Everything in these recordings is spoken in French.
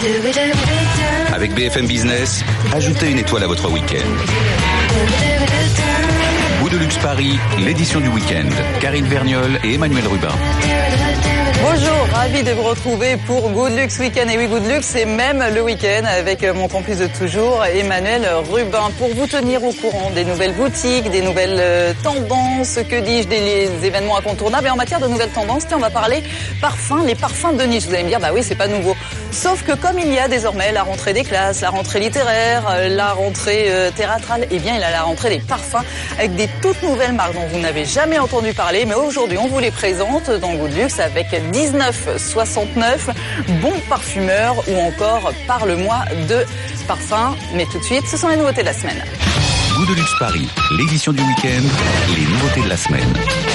Avec BFM Business, ajoutez une étoile à votre week-end. Goût de luxe Paris, l'édition du week-end. Karine Vergnol et Emmanuel Rubin. Bonjour, ravi de vous retrouver pour Goût de luxe week-end. Et oui, Goût de luxe, c'est même le week-end avec mon complice de toujours, Emmanuel Rubin, pour vous tenir au courant des nouvelles boutiques, des nouvelles tendances, que dis-je, des événements incontournables. Et en matière de nouvelles tendances, tiens, on va parler parfums, les parfums de niche. Vous allez me dire, bah oui, c'est pas nouveau. Sauf que comme il y a désormais la rentrée des classes, la rentrée littéraire, la rentrée théâtrale, eh bien, il y a la rentrée des parfums avec des toutes nouvelles marques dont vous n'avez jamais entendu parler. Mais aujourd'hui, on vous les présente dans Goût de luxe avec 1969, Bon Parfumeur ou encore Parle-moi de parfum. Mais tout de suite, ce sont les nouveautés de la semaine. Goût de luxe Paris, l'édition du week-end, les nouveautés de la semaine.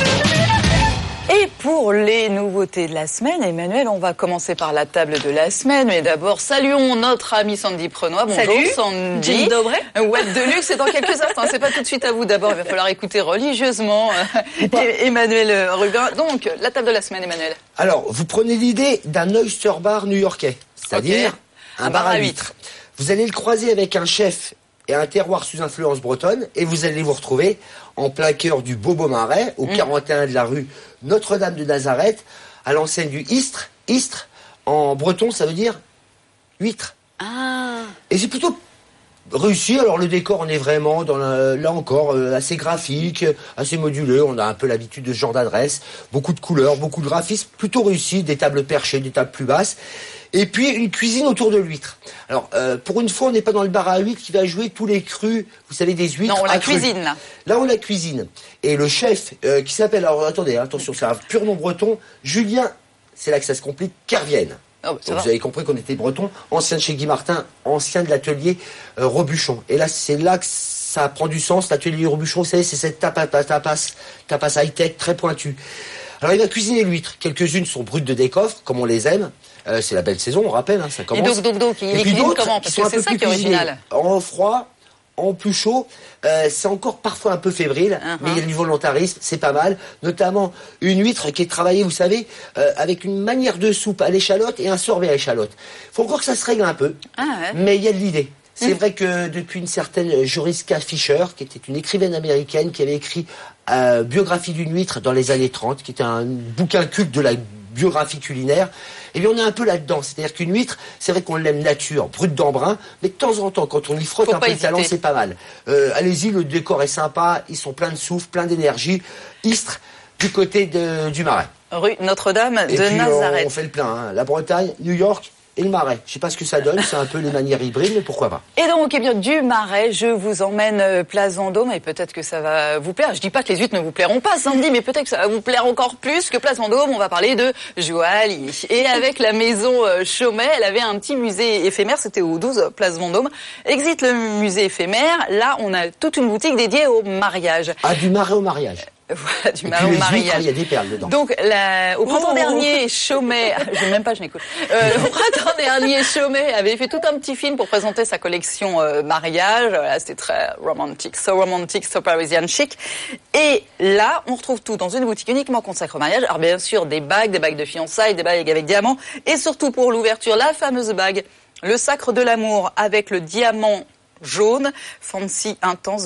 Et pour les nouveautés de la semaine, Emmanuel, on va commencer par la table de la semaine. Mais d'abord, saluons notre amie Sandy Prenoy. Bonjour. Salut. Sandy. Dzień dobry. Web de luxe, c'est dans quelques instants. C'est pas tout de suite à vous. D'abord, il va falloir écouter religieusement Emmanuel Rubin. Donc, la table de la semaine, Emmanuel. Alors, vous prenez l'idée d'un oyster bar new-yorkais, c'est-à-dire un bar à huîtres. Vous allez le croiser avec un chef et un terroir sous influence bretonne, et vous allez vous retrouver en plein cœur du Beau-Marais, au 41 de la rue Notre-Dame de Nazareth, à l'enseigne du Istre. Istre, en breton, ça veut dire huître. Ah. Et c'est plutôt réussi. Alors le décor, on est vraiment dans là encore assez graphique, assez modulé. On a un peu l'habitude de ce genre d'adresse. Beaucoup de couleurs, beaucoup de graphisme, plutôt réussi. Des tables perchées, des tables plus basses. Et puis une cuisine autour de l'huître. Alors pour une fois, on n'est pas dans le bar à huîtres qui va jouer tous les crus, vous savez, des huîtres. Non, on la cuisine là. Là, on la cuisine. Et le chef qui s'appelle, alors attendez, attention, c'est un pur nom breton, Julien, c'est là que ça se complique, Kervienne. Oh, Donc, vous avez compris qu'on était breton, ancien de chez Guy Martin, ancien de l'atelier Robuchon. Et là, c'est là que ça prend du sens. L'atelier Robuchon, vous savez, c'est cette tapas high-tech, très pointue. Alors, il va cuisiner l'huître. Quelques-unes sont brutes de décoffre, comme on les aime. C'est la belle saison, on rappelle, hein, ça commence. Et donc, il les cuisine comment? Parce que c'est ça qui est original. En froid, en plus chaud, c'est encore parfois un peu fébrile, mais il y a du volontarisme, c'est pas mal. Notamment une huître qui est travaillée, vous savez, avec une manière de soupe à l'échalote et un sorbet à l'échalote. Faut encore que ça se règle un peu, mais il y a de l'idée. C'est vrai que depuis une certaine Joriska Fischer, qui était une écrivaine américaine, qui avait écrit Biographie d'une huître dans les années 30, qui était un bouquin culte de la biographie culinaire, et bien on est un peu là-dedans. C'est-à-dire qu'une huître, c'est vrai qu'on l'aime nature, brute d'embrun, mais de temps en temps, quand on y frotte un peu le talent, c'est pas mal. Allez-y, le décor est sympa, ils sont pleins de souffle, pleins d'énergie. Istres, du côté du Marais. Rue Notre-Dame de puis, Nazareth. On fait le plein, hein. La Bretagne, New York et le Marais. Je sais pas ce que ça donne, c'est un peu les manières hybrides, mais pourquoi pas. Et donc, eh bien, du Marais, je vous emmène place Vendôme, et peut-être que ça va vous plaire. Je dis pas que les huîtres ne vous plairont pas, Sandy, mais peut-être que ça va vous plaire encore plus que place Vendôme. On va parler de Joaillier. Et avec la maison Chaumet, elle avait un petit musée éphémère, c'était au 12 place Vendôme. Exit le musée éphémère, là, on a toute une boutique dédiée au mariage. Ah, du Marais au mariage. Voilà, du Marais au mariage. Il y a des perles dedans. Donc, au printemps dernier, Chaumet, je n'écoute. Au printemps dernier, Chaumet avait fait tout un petit film pour présenter sa collection mariage. Voilà, c'était très romantique, so Parisian chic. Et là, on retrouve tout dans une boutique uniquement consacrée au mariage. Alors, bien sûr, des bagues de fiançailles, des bagues avec diamants. Et surtout, pour l'ouverture, la fameuse bague, le sacre de l'amour avec le diamant jaune, fancy intense,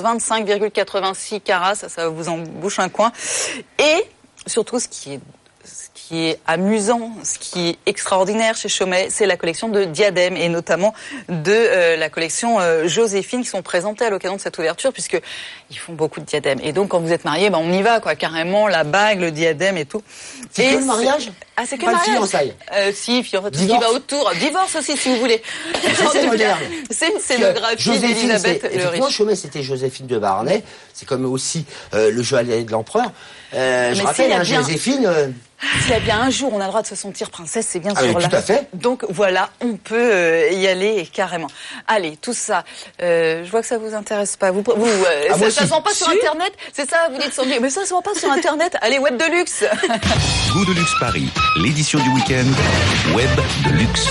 25,86 carats, ça vous en bouche un coin. Et surtout, ce qui est amusant, ce qui est extraordinaire chez Chaumet, c'est la collection de diadèmes, et notamment de la collection Joséphine, qui sont présentées à l'occasion de cette ouverture, puisque ils font beaucoup de diadèmes. Et donc, quand vous êtes marié, on y va, quoi, carrément, la bague, le diadème et tout. C'est que le mariage? Ah, c'est que le mariage? Fiançailles. Si, fiançailles, tout ce qui va autour. Divorce aussi, si vous voulez. C'est moderne. C'est une scénographie d'Elisabeth le Riche. Chaumet, c'était Joséphine de Beauharnais. C'est comme aussi le joaillier de l'empereur. Je rappelle, Joséphine... S'il y a bien un jour on a le droit de se sentir princesse, c'est bien sûr là. Tout à fait. Donc voilà, on peut y aller carrément. Allez, tout ça, je vois que ça vous intéresse pas. Ça se vend pas sur Internet, c'est ça? Vous dites Sandy, mais ça se vend pas sur Internet. Allez, Web de luxe. Goût de luxe Paris, l'édition du week-end, Web de luxe.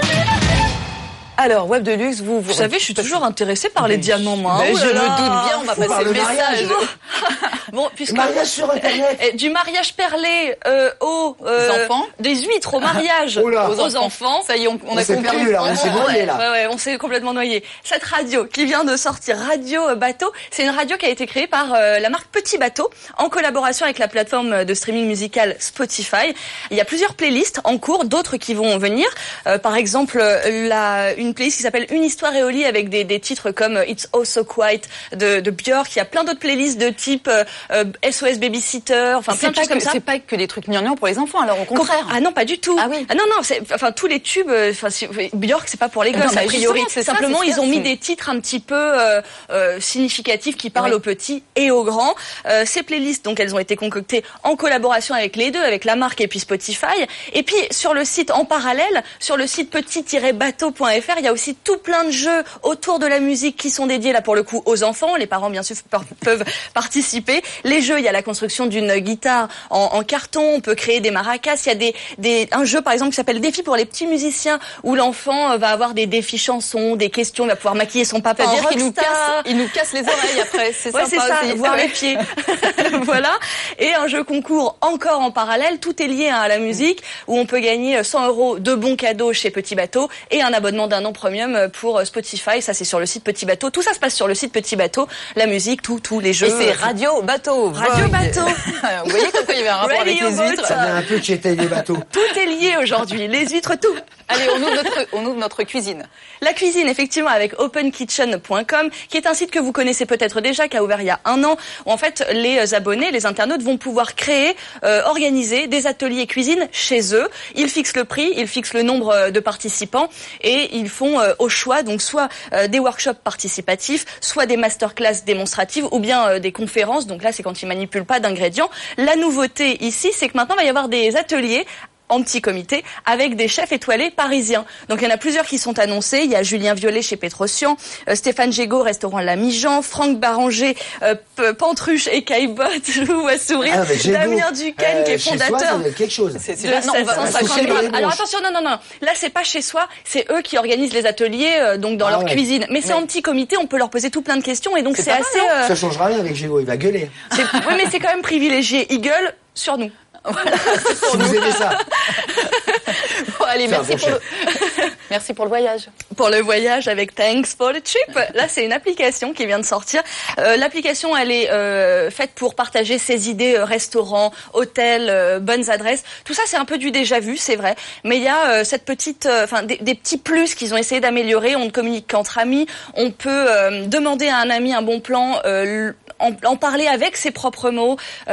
Alors, Web de luxe, vous savez, je suis toujours intéressée par les diamants, moi. Mais je me doute bien, on m'a passé le message. Bon, puisque mariage sur Internet. Du mariage perlé aux enfants, des huîtres au mariage aux enfants. Ça y est, on a s'est compris. perdu là, on s'est noyé là. Ouais, on s'est complètement noyé. Cette radio qui vient de sortir, Radio Bateau, c'est une radio qui a été créée par la marque Petit Bateau en collaboration avec la plateforme de streaming musical Spotify. Il y a plusieurs playlists en cours, d'autres qui vont venir. Par exemple, une playlist qui s'appelle Une histoire et au lit avec des titres comme It's Oh So Quiet de Björk. Il y a plein d'autres playlists de type SOS Babysitter, enfin plein de choses comme ça. C'est pas que des trucs gnangnang pour les enfants, alors au contraire. Ah non, pas du tout. Ah oui. Ah non, tous les tubes, Björk, c'est pas pour les gosses, a priori. C'est simplement, ils ont mis des titres un petit peu significatifs qui parlent aux petits et aux grands. Ces playlists, donc, elles ont été concoctées en collaboration avec les deux, avec la marque et puis Spotify. Et puis, sur le site en parallèle, sur le site petit-bateau.fr, il y a aussi tout plein de jeux autour de la musique qui sont dédiés, là, pour le coup, aux enfants. Les parents, bien sûr, peuvent participer. Les jeux, il y a la construction d'une guitare en carton, on peut créer des maracas. Il y a un jeu, par exemple, qui s'appelle Défi pour les petits musiciens, où l'enfant va avoir des défis chansons, des questions, il va pouvoir maquiller son papa en rockstar. Il nous casse les oreilles après, c'est sympa aussi. Voir les pieds. Voilà. Et un jeu concours encore en parallèle, tout est lié à la musique, où on peut gagner 100 € de bons cadeaux chez Petit Bateau et un abonnement d'un an premium pour Spotify. Ça, c'est sur le site Petit Bateau. Tout ça se passe sur le site Petit Bateau. La musique, tous les jeux. Et c'est Radio Bateau. Radio Bateau. Vous voyez comme quoi il y avait un rapport avec les huîtres. Ça vient un peu de chez les bateaux. Tout est lié aujourd'hui. Les huîtres, tout. Allez, on ouvre notre cuisine. La cuisine, effectivement, avec openkitchen.com, qui est un site que vous connaissez peut-être déjà, qui a ouvert il y a 1 an, où en fait les abonnés, les internautes vont pouvoir créer, organiser des ateliers cuisine chez eux. Ils fixent le prix, ils fixent le nombre de participants et ils font au choix, donc soit des workshops participatifs, soit des masterclass démonstratives ou bien des conférences. Donc là, c'est quand ils manipulent pas d'ingrédients. La nouveauté ici, c'est que maintenant, il va y avoir des ateliers en petit comité, avec des chefs étoilés parisiens. Donc il y en a plusieurs qui sont annoncés. Il y a Julien Violet chez Pétrosian, Stéphane Gégaud, restaurant Lamijan, Franck Baranger, Pantruche et Caillebotte, je vous vois sourire, Damien Duquesne, qui est fondateur de quelque chose. de 750 grammes. Alors attention, non. Là, c'est pas chez soi, c'est eux qui organisent les ateliers donc dans leur cuisine. Mais c'est en petit comité, on peut leur poser tout plein de questions et donc c'est assez... Ça changera rien avec Gégaud, il va gueuler. Oui, mais c'est quand même privilégié. Il gueule sur nous. Voilà, si vous aimez ça. Bon, allez, merci pour le voyage. Pour le voyage avec Thanks for the Trip. Là, c'est une application qui vient de sortir. L'application, elle est faite pour partager ses idées restaurants, hôtels, bonnes adresses. Tout ça, c'est un peu du déjà vu, c'est vrai. Mais il y a cette petite, des petits plus qu'ils ont essayé d'améliorer. On ne communique qu'entre amis. On peut demander à un ami un bon plan, en parler avec ses propres mots,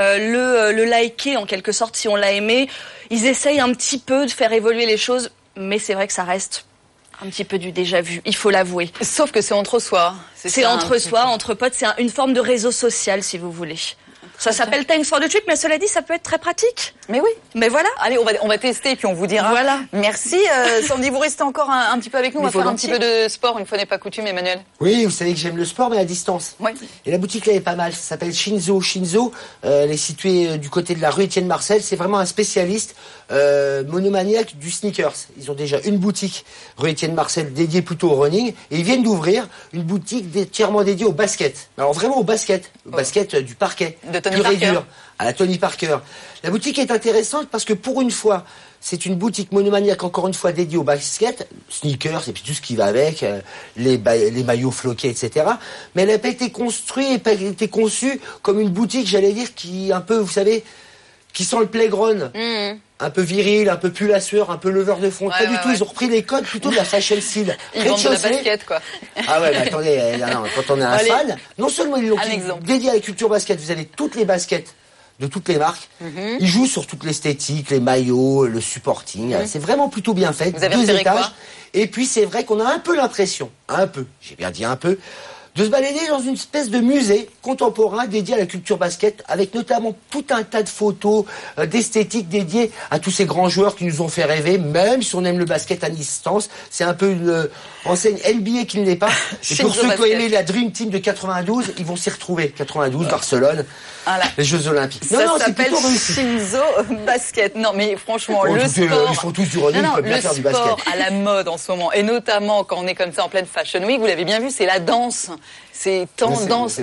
le liker en quelque sorte si on l'a aimé. Ils essayent un petit peu de faire évoluer les choses, mais c'est vrai que ça reste un petit peu du déjà vu, il faut l'avouer. Sauf que c'est entre soi. C'est entre soi, entre potes, c'est une forme de réseau social si vous voulez. Ça s'appelle Thanks for the Trip, mais cela dit, ça peut être très pratique. Mais oui. Mais voilà. Allez, on va tester et puis on vous dira. Voilà. Merci. Sandy, vous restez encore un petit peu avec nous. On va faire un petit peu de sport, une fois n'est pas coutume, Emmanuel. Oui, vous savez que j'aime le sport, mais à distance. Oui. Et la boutique là est pas mal. Ça s'appelle Shinzo. Shinzo, elle est située du côté de la rue Étienne Marcel. C'est vraiment un spécialiste monomaniaque du sneakers. Ils ont déjà une boutique rue Étienne Marcel dédiée plutôt au running. Et ils viennent d'ouvrir une boutique entièrement dédiée au basket. Alors vraiment au basket. Au basket du parquet. De Tony Parker. À la Tony Parker. La boutique est intéressante parce que pour une fois, c'est une boutique monomaniaque, encore une fois, dédiée au basket, sneakers et puis tout ce qui va avec, les maillots floqués, etc. Mais elle n'a pas été construite et pas été conçue comme une boutique, j'allais dire, qui un peu, vous savez, qui sent le playground. Un peu viril, un peu pull à sueur, un peu leveur de fond. Pas du tout, ils ont repris les codes plutôt de la fashion style. Ils vendent de la basket, quoi. Ah ouais, mais attendez, quand on est un fan, non seulement ils l'ont dédié à la culture basket, vous avez toutes les baskets de toutes les marques. Ils jouent sur toute l'esthétique, les maillots, le supporting. C'est vraiment plutôt bien fait. Vous avez 2 repéré étages. quoi ? Et puis c'est vrai qu'on a un peu l'impression, j'ai bien dit un peu, de se balader dans une espèce de musée contemporain dédié à la culture basket, avec notamment tout un tas de photos d'esthétique dédiées à tous ces grands joueurs qui nous ont fait rêver, même si on aime le basket à distance. C'est un peu une enseigne NBA qui ne l'est pas. Et pour ceux qui ont aimé la Dream Team de 92, ils vont s'y retrouver. 92, Barcelone, les Jeux Olympiques. Ça s'appelle Shinzo Basket. Non, mais franchement, le sport... Ils font tous du running, ils peuvent bien faire du basket. Le sport à la mode en ce moment, et notamment quand on est comme ça en pleine Fashion Week, vous l'avez bien vu, c'est la danse. C'est tendance.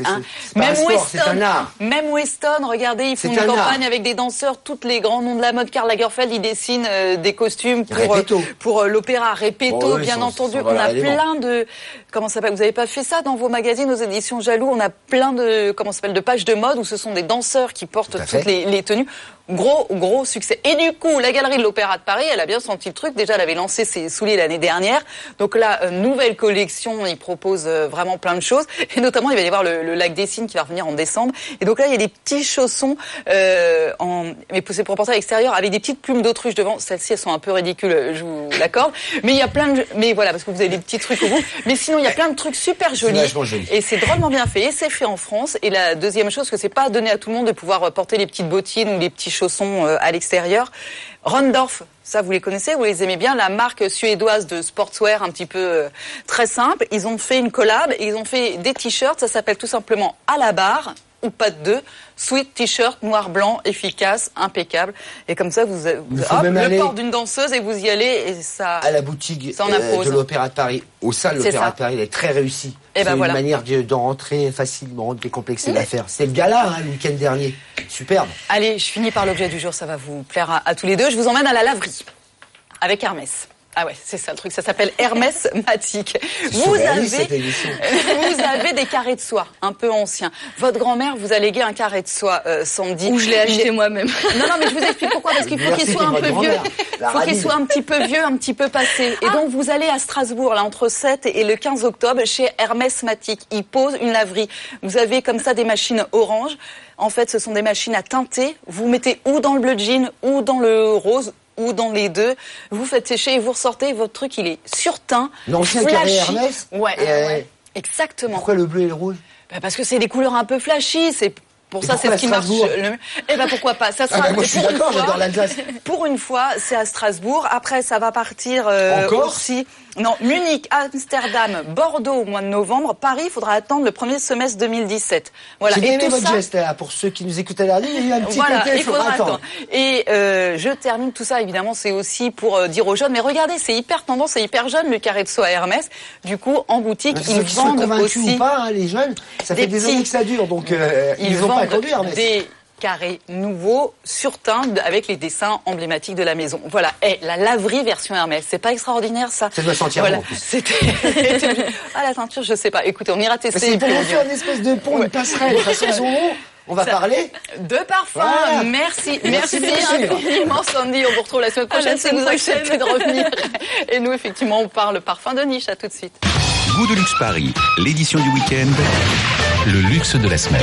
Même Weston, regardez, ils font une campagne avec des danseurs, tous les grands noms de la mode. Karl Lagerfeld, il dessine des costumes pour l'opéra. Repetto, bien entendu. On a plein de... Comment ça s'appelle ? Vous avez pas fait ça dans vos magazines aux éditions Jaloux ? On a plein de de pages de mode où ce sont des danseurs qui portent toutes les tenues. Gros succès. Et du coup, la Galerie de l'Opéra de Paris, elle a bien senti le truc. Déjà, elle avait lancé ses souliers l'année dernière. Donc là, nouvelle collection, ils proposent vraiment plein de choses. Et notamment, il va y avoir le lac des Cygnes qui va revenir en décembre. Et donc là, il y a des petits chaussons, mais c'est pour porter à l'extérieur, avec des petites plumes d'autruche devant. Celles-ci, elles sont un peu ridicules, je vous l'accorde. Mais il y a plein de... Mais voilà, parce que vous avez des petits trucs au bout. Mais sinon, il y a plein de trucs super jolis. Et c'est drôlement bien fait. Et c'est fait en France. Et la deuxième chose, que c'est pas donné à tout le monde de pouvoir porter les petites bottines ou les petits chaussons à l'extérieur. Rondorf, ça vous les connaissez, vous les aimez bien, la marque suédoise de sportswear un petit peu très simple. Ils ont fait une collab et ils ont fait des t-shirts, ça s'appelle tout simplement à la barre ou pas de deux. Sweet t-shirt noir blanc efficace, impeccable. Et comme ça vous le port d'une danseuse et vous y allez et ça à la boutique de l'Opéra de Paris, au sein de l'Opéra de Paris, elle est très réussie. C'est une manière d'en rentrer facilement, de décomplexer l'affaire. C'est le gala le week-end dernier. Superbe. Allez, je finis par l'objet du jour, ça va vous plaire à tous les deux. Je vous emmène à la laverie avec Hermès. Ah ouais, c'est ça le truc, ça s'appelle Hermès Matic. Vous avez des carrés de soie un peu anciens. Votre grand-mère vous a légué un carré de soie, Sandy. Ou je l'ai acheté moi-même. Non, mais je vous explique pourquoi, parce qu'il faut qu'il soit un peu vieux. Il faut qu'il soit un petit peu vieux, un petit peu passé. Et donc vous allez à Strasbourg, là, entre 7 et le 15 octobre, chez Hermès Matic. Ils posent une laverie. Vous avez comme ça des machines orange. En fait, ce sont des machines à teinter. Vous mettez ou dans le bleu jean, ou dans le rose, ou dans les deux, vous faites sécher et vous ressortez, votre truc il est surteint, l'ancien carré Hermès. Ouais, exactement. Pourquoi le bleu et le rouge ? Parce que c'est des couleurs un peu flashy, c'est pour ça, c'est ce qui marche. Eh ben pourquoi pas. Ça sera. Moi, je suis d'accord, j'adore l'Alsace. Pour une fois, c'est à Strasbourg. Après, ça va partir aussi. Non, Munich, Amsterdam, Bordeaux au mois de novembre. Paris, il faudra attendre le premier semestre 2017. Voilà. J'ai bien aimé votre geste là. Pour ceux qui nous écoutent à l'année, il y a eu un petit côté, il faudra attendre. Et je termine tout ça, évidemment, c'est aussi pour dire aux jeunes, mais regardez, c'est hyper tendance, c'est hyper jeune, le carré de soie Hermès. Du coup, en boutique, ils vendent aussi... ou pas, les jeunes, ça fait des années que ça dure, donc ils vont pas conduire, Hermès. Des carrés nouveaux, surteints, avec les dessins emblématiques de la maison. Voilà. Et la laverie version Hermès. C'est pas extraordinaire, ça? Ça doit sentir bon, en plus. La teinture, je sais pas. Écoutez, on ira tester. C'est pour vous faire une espèce de pont, une passerelle, façon on va parler de parfum. Voilà. Merci infiniment, Sandy. On vous retrouve la semaine prochaine si vous acceptez de revenir. Et nous, effectivement, on parle parfum de niche. À tout de suite. Goût de luxe Paris, l'édition du week-end, le luxe de la semaine.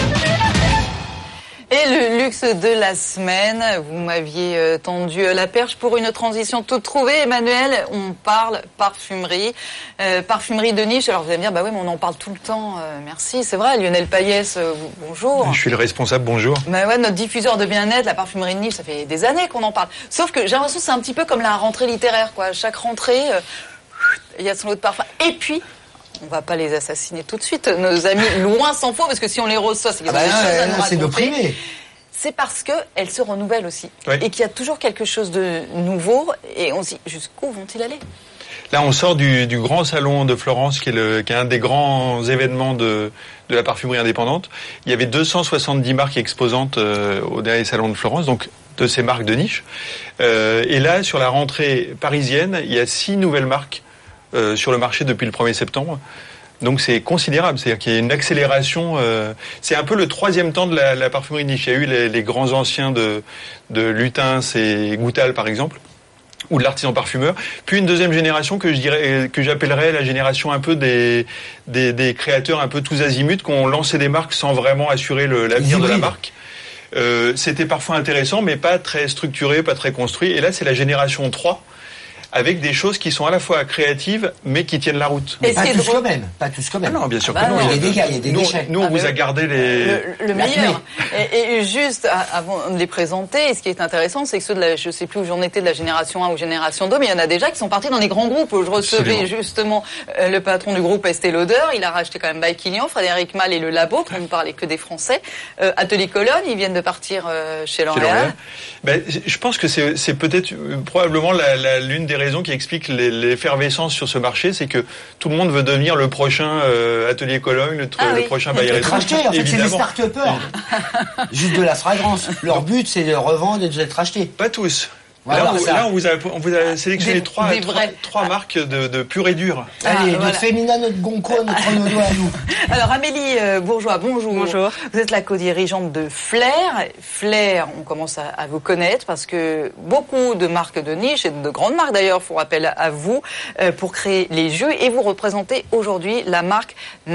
Et le luxe de la semaine, vous m'aviez tendu la perche pour une transition toute trouvée. Emmanuel, on parle parfumerie, parfumerie de niche. Alors vous allez me dire, bah oui, mais on en parle tout le temps. Merci, c'est vrai. Lionel Payès, bonjour. Je suis le responsable, bonjour. Bah ouais, notre diffuseur de bien-être, la parfumerie de niche, ça fait des années qu'on en parle. Sauf que j'ai l'impression que c'est un petit peu comme la rentrée littéraire, quoi. Chaque rentrée, il y a son lot de parfums. Et puis, on va pas les assassiner tout de suite, nos amis, loin s'en faut, parce que si on les reçoit, c'est qu'ils ont des choses à nous raconter. C'est nos primés. C'est parce qu'elles se renouvellent aussi. Oui. Et qu'il y a toujours quelque chose de nouveau. Et on se dit, jusqu'où vont-ils aller ? Là, on sort du grand salon de Florence, qui est un des grands événements de la parfumerie indépendante. Il y avait 270 marques exposantes au dernier salon de Florence, donc de ces marques de niche. Et là, sur la rentrée parisienne, il y a 6 nouvelles marques sur le marché depuis le 1er septembre. Donc c'est considérable, c'est-à-dire qu'il y a une accélération. C'est un peu le 3e temps de la parfumerie de niche. Il y a eu les grands anciens de Lutens et Goutal par exemple, ou de l'artisan parfumeur. Puis une deuxième génération que j'appellerais la génération un peu des créateurs un peu tous azimuts, qui ont lancé des marques sans vraiment assurer l'avenir de la marque. C'était parfois intéressant, mais pas très structuré, pas très construit. Et là, c'est la génération 3. Avec des choses qui sont à la fois créatives, mais qui tiennent la route. Mais pas tous quand même. Pas tous quand même. Ah non, bien sûr que non. Il y a des dégâts, il y a des déchets. Nous, on vous a gardé le meilleur. Et juste avant de les présenter, ce qui est intéressant, c'est que ceux de la, je sais plus où j'en étais, de la génération 1 ou génération 2, mais il y en a déjà qui sont partis dans des grands groupes. Je recevais justement le patron du groupe Estée Lauder. Il a racheté quand même By Kilian, Frédéric Malle et Le Labo, pour ne parler que des Français. Atelier Cologne, ils viennent de partir chez L'Oréal. Je pense que c'est peut-être probablement l'une des raisons qui expliquent l'effervescence sur ce marché, c'est que tout le monde veut devenir le prochain Atelier Cologne, le prochain Bayer et Être racheté, en fait, c'est des start-upers. Juste de la fragrance. Leur but, c'est de revendre et d'être racheté. Pas tous. Voilà, là, on vous a sélectionné trois marques de pur et dur. Allez, notre Femina, notre Goncourt, notre Renaudot à nous. Alors, Amélie Bourgeois, bonjour. Bonjour. Vous êtes la co-dirigeante de Flair. Flair, on commence à vous connaître parce que beaucoup de marques de niche et de grandes marques d'ailleurs font appel à vous pour créer les jeux et vous représentez aujourd'hui la marque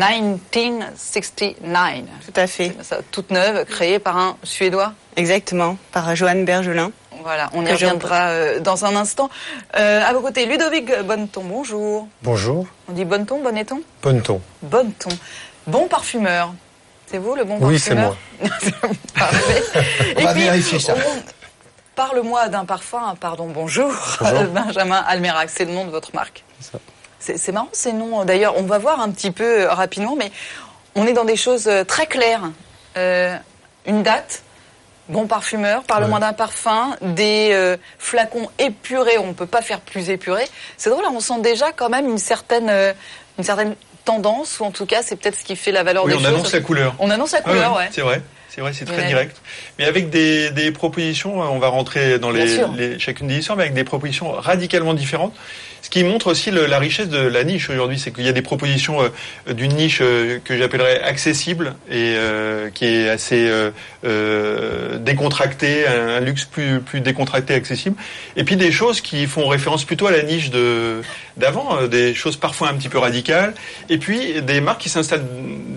1969. Tout à fait. Ça, toute neuve, créée par un Suédois. Exactement, par Johan Bergelin. Voilà, on y reviendra dans un instant. À vos côtés, Ludovic Bonneton, bonjour. Bonjour. On dit Bonneton, Bonneton ? Bonneton. Bonneton. Bon parfumeur. C'est vous le bon parfumeur ? Oui, c'est moi. Parfait. On va vérifier ça. Parle-moi d'un parfum, bonjour. Benjamin Almerac, c'est le nom de votre marque. C'est marrant ces noms. D'ailleurs, on va voir un petit peu rapidement, mais on est dans des choses très claires. Une date. Bon parfumeur, parle-moi d'un parfum, des flacons épurés, on ne peut pas faire plus épuré. C'est drôle, on sent déjà quand même une certaine tendance, ou en tout cas c'est peut-être ce qui fait la valeur des choses. Oui, on annonce la couleur. On annonce la couleur, ouais. C'est vrai, c'est très direct. Mais avec des propositions, on va rentrer dans chacune des histoires, mais avec des propositions radicalement différentes. Ce qui montre aussi la richesse de la niche aujourd'hui, c'est qu'il y a des propositions d'une niche que j'appellerais accessible et qui est assez décontractée, un luxe plus décontracté, accessible. Et puis des choses qui font référence plutôt à la niche d'avant, des choses parfois un petit peu radicales. Et puis des marques qui s'installent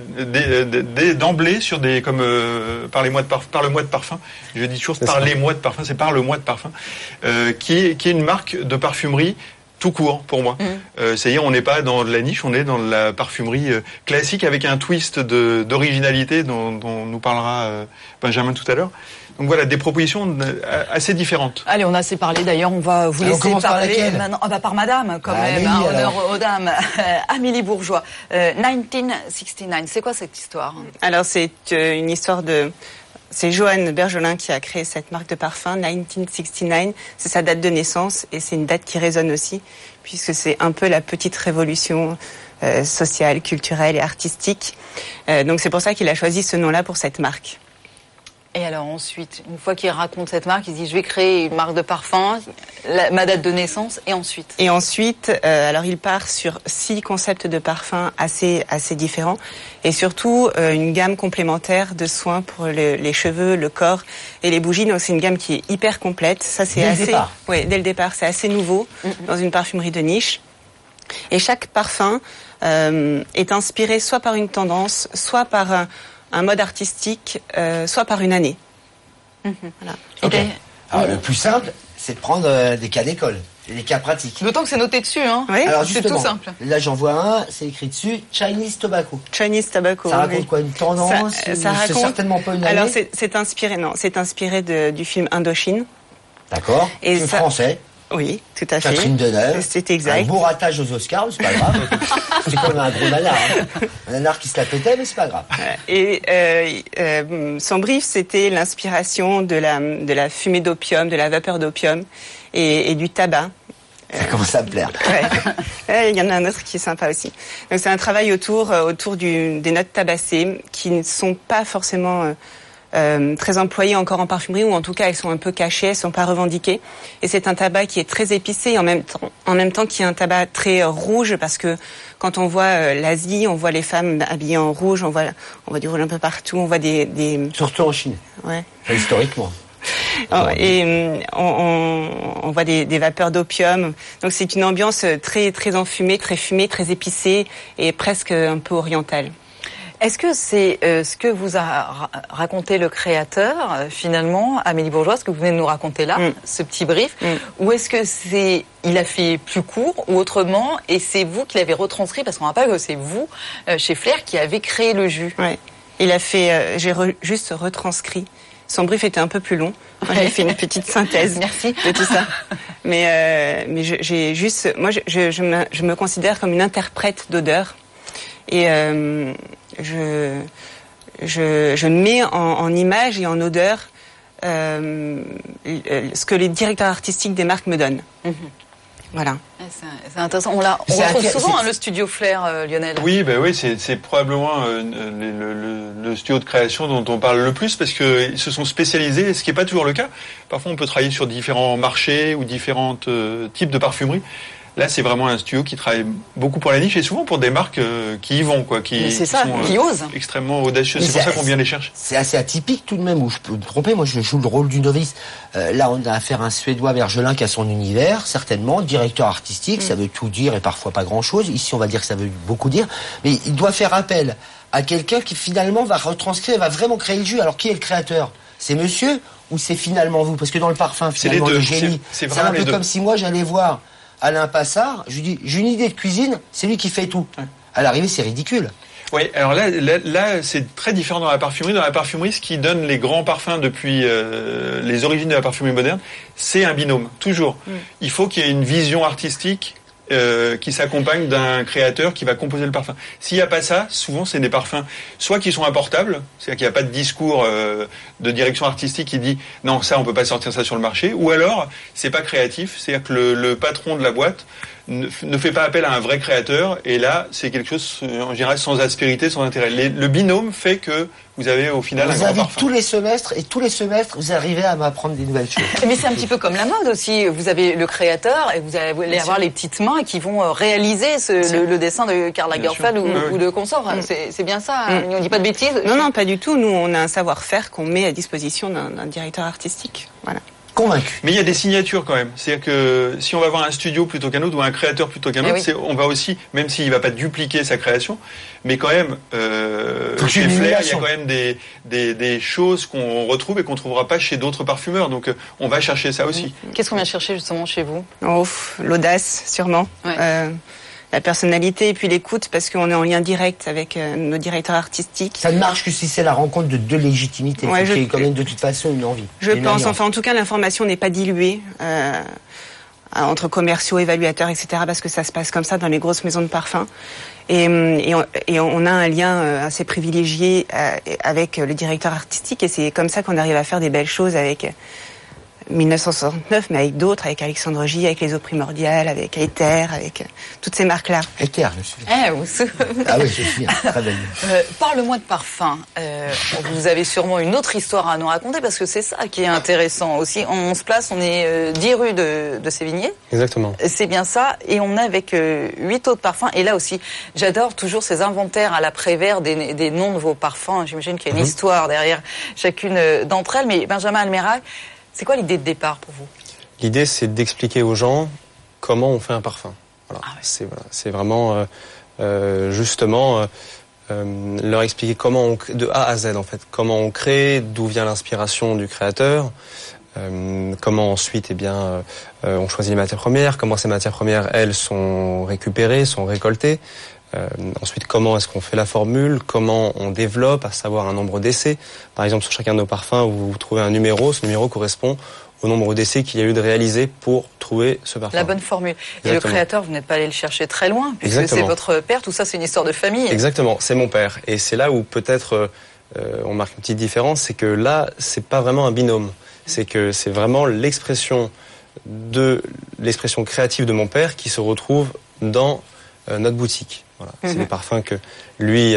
d'emblée sur des comme par le mois de parfum. Je dis toujours par les mois de parfum, c'est par le mois de parfum, qui est une marque de parfumerie tout court pour moi. C'est-à-dire on n'est pas dans de la niche, on est dans de la parfumerie classique avec un twist d'originalité dont nous parlera Benjamin tout à l'heure. Donc voilà, des propositions assez différentes. Allez, on a assez parlé d'ailleurs, on va vous laisser parler maintenant. Par madame quand même, honneur aux dames. Amélie Bourgeois, 1969, c'est quoi cette histoire ? Alors c'est une histoire c'est Johan Bergelin qui a créé cette marque de parfum, 1969. C'est sa date de naissance et c'est une date qui résonne aussi, puisque c'est un peu la petite révolution sociale, culturelle et artistique. Donc c'est pour ça qu'il a choisi ce nom-là pour cette marque. Et alors ensuite, une fois qu'il raconte cette marque, il dit je vais créer une marque de parfum, ma date de naissance, et ensuite alors il part sur 6 concepts de parfums assez différents et surtout une gamme complémentaire de soins pour les cheveux, le corps et les bougies. Donc c'est une gamme qui est hyper complète. Ça c'est dès le départ, c'est assez nouveau dans une parfumerie de niche. Et chaque parfum est inspiré soit par une tendance, soit par un mode artistique, soit par une année. Voilà. Okay. Alors le plus simple, c'est de prendre des cas d'école, des cas pratiques. D'autant que c'est noté dessus, hein. Oui. Alors c'est tout simple. Là j'en vois un, c'est écrit dessus, Chinese Tobacco. Chinese Tobacco. Ça raconte quoi, une tendance? Ça raconte. C'est certainement pas une année. Alors c'est inspiré du film Indochine. D'accord. Et c'est français. Oui, tout à fait. Catherine Deneuve. C'est exact. Un beau ratage aux Oscars, mais c'est pas grave. C'est comme un gros nanar. Un nanar qui se la pétait, mais c'est pas grave. Et son brief, c'était l'inspiration de la fumée d'opium, de la vapeur d'opium et du tabac. Ça commence à me plaire. Ouais. Il y en a un autre qui est sympa aussi. Donc c'est un travail autour des notes tabassées qui ne sont pas forcément très employées encore en parfumerie, ou en tout cas elles sont un peu cachées, elles sont pas revendiquées. Et c'est un tabac qui est très épicé et en même temps qui est un tabac très rouge, parce que quand on voit l'Asie, on voit les femmes habillées en rouge, on voit du rouge un peu partout, on voit des... Surtout en Chine. Ouais. Enfin, historiquement. Et on voit des vapeurs d'opium. Donc c'est une ambiance très très enfumée, très épicée et presque un peu orientale. Est-ce que c'est ce que vous a raconté le créateur, finalement, Amélie Bourgeois, ce que vous venez de nous raconter là, ce petit brief, ou est-ce que il a fait plus court ou autrement, et c'est vous qui l'avez retranscrit, parce qu'on rappelle que c'est vous, chez Flair, qui avez créé le jus. Ouais. Il a fait, juste retranscrit. Son brief était un peu plus long. J'ai fait une petite synthèse de tout ça. Mais j'ai juste, moi, je me considère comme une interprète d'odeur. Et je mets en image et en odeur ce que les directeurs artistiques des marques me donnent. Voilà. C'est intéressant. On retrouve souvent le studio Flair, Lionel. Oui, c'est probablement le studio de création dont on parle le plus parce qu'ils se sont spécialisés, ce qui n'est pas toujours le cas. Parfois, on peut travailler sur différents marchés ou différents types de parfumerie. Là, c'est vraiment un studio qui travaille beaucoup pour la niche et souvent pour des marques qui y vont, quoi, qui osent. Extrêmement audacieux. C'est pour ça qu'on vient les chercher. C'est assez atypique tout de même, où je peux me tromper. Moi, je joue le rôle du novice. Là, on a affaire à un Suédois Vergelin qui a son univers, certainement, directeur artistique, ça veut tout dire et parfois pas grand-chose. Ici, on va dire que ça veut beaucoup dire. Mais il doit faire appel à quelqu'un qui finalement va retranscrire, va vraiment créer le jus. Alors, qui est le créateur ? C'est monsieur ou c'est finalement vous ? Parce que dans le parfum, finalement, c'est les deux. Le génie, c'est un peu comme si moi, j'allais voir Alain Passard, je lui dis, j'ai une idée de cuisine, c'est lui qui fait tout. À l'arrivée, c'est ridicule. Oui, alors là, c'est très différent dans la parfumerie. Dans la parfumerie, ce qui donne les grands parfums depuis les origines de la parfumerie moderne, c'est un binôme, toujours. Il faut qu'il y ait une vision artistique qui s'accompagne d'un créateur qui va composer le parfum. S'il n'y a pas ça, souvent c'est des parfums soit qui sont importables, c'est-à-dire qu'il n'y a pas de discours de direction artistique qui dit non, ça on peut pas sortir ça sur le marché, ou alors c'est pas créatif, c'est-à-dire que le patron de la boîte ne fait pas appel à un vrai créateur, et là c'est quelque chose en général sans aspérité, sans intérêt. Le binôme fait que vous avez au final un grand parfum. Tous les semestres, et tous les semestres vous arrivez à m'apprendre des nouvelles choses. Mais c'est un petit peu comme la mode aussi. Vous avez le créateur et vous allez avoir les petites mains qui vont réaliser le dessin de Karl Lagerfeld ou de consorts. C'est bien ça. On dit pas de bêtises. Non, pas du tout. Nous, on a un savoir-faire qu'on met à disposition d'un directeur artistique. Voilà. Convaincu. Mais il y a des signatures quand même. C'est-à-dire que si on va voir un studio plutôt qu'un autre ou un créateur plutôt qu'un autre, on va aussi, même s'il va pas dupliquer sa création, mais quand même, chez Flair, il y a quand même des choses qu'on retrouve et qu'on trouvera pas chez d'autres parfumeurs. Donc, on va chercher ça aussi. Qu'est-ce qu'on vient chercher justement chez vous ? L'audace, sûrement. Ouais. La personnalité et puis l'écoute, parce qu'on est en lien direct avec nos directeurs artistiques. Ça ne marche que si c'est la rencontre de deux légitimités. Ouais, il y a quand même de toute façon une envie. Je pense. Enfin, en tout cas, l'information n'est pas diluée entre commerciaux, évaluateurs, etc. Parce que ça se passe comme ça dans les grosses maisons de parfum. Et on a un lien assez privilégié avec le directeur artistique. Et c'est comme ça qu'on arrive à faire des belles choses avec 1969, mais avec d'autres, avec Alexandre J, avec les eaux primordiales, avec Ether, avec toutes ces marques-là. Ether, je suis. Ah oui, je suis. Très belle. Parle-moi de parfum. Vous avez sûrement une autre histoire à nous raconter parce que c'est ça qui est intéressant aussi. On se place, on est 10 rue de Sévigné. Exactement. C'est bien ça. Et on est avec 8 autres parfums. Et là aussi, j'adore toujours ces inventaires à l'après-vert des noms de vos parfums. J'imagine qu'il y a une histoire derrière chacune d'entre elles. Mais Benjamin Almerac, c'est quoi l'idée de départ pour vous ? L'idée, c'est d'expliquer aux gens comment on fait un parfum. Voilà. Ah ouais. C'est vraiment justement leur expliquer comment de A à Z en fait, comment on crée, d'où vient l'inspiration du créateur, comment ensuite on choisit les matières premières, comment ces matières premières elles sont récupérées, sont récoltées. Ensuite, comment est-ce qu'on fait la formule, comment on développe, à savoir un nombre d'essais. Par exemple, sur chacun de nos parfums, vous trouvez un numéro, ce numéro correspond au nombre d'essais qu'il y a eu de réaliser pour trouver ce parfum. La bonne formule. Exactement. Et le créateur, vous n'êtes pas allé le chercher très loin, puisque Exactement. C'est votre père, tout ça c'est une histoire de famille. Exactement, c'est mon père. Et c'est là où peut-être on marque une petite différence, c'est que là, c'est pas vraiment un binôme. C'est que c'est vraiment l'expression créative de mon père qui se retrouve dans notre boutique. Voilà. C'est des parfums que lui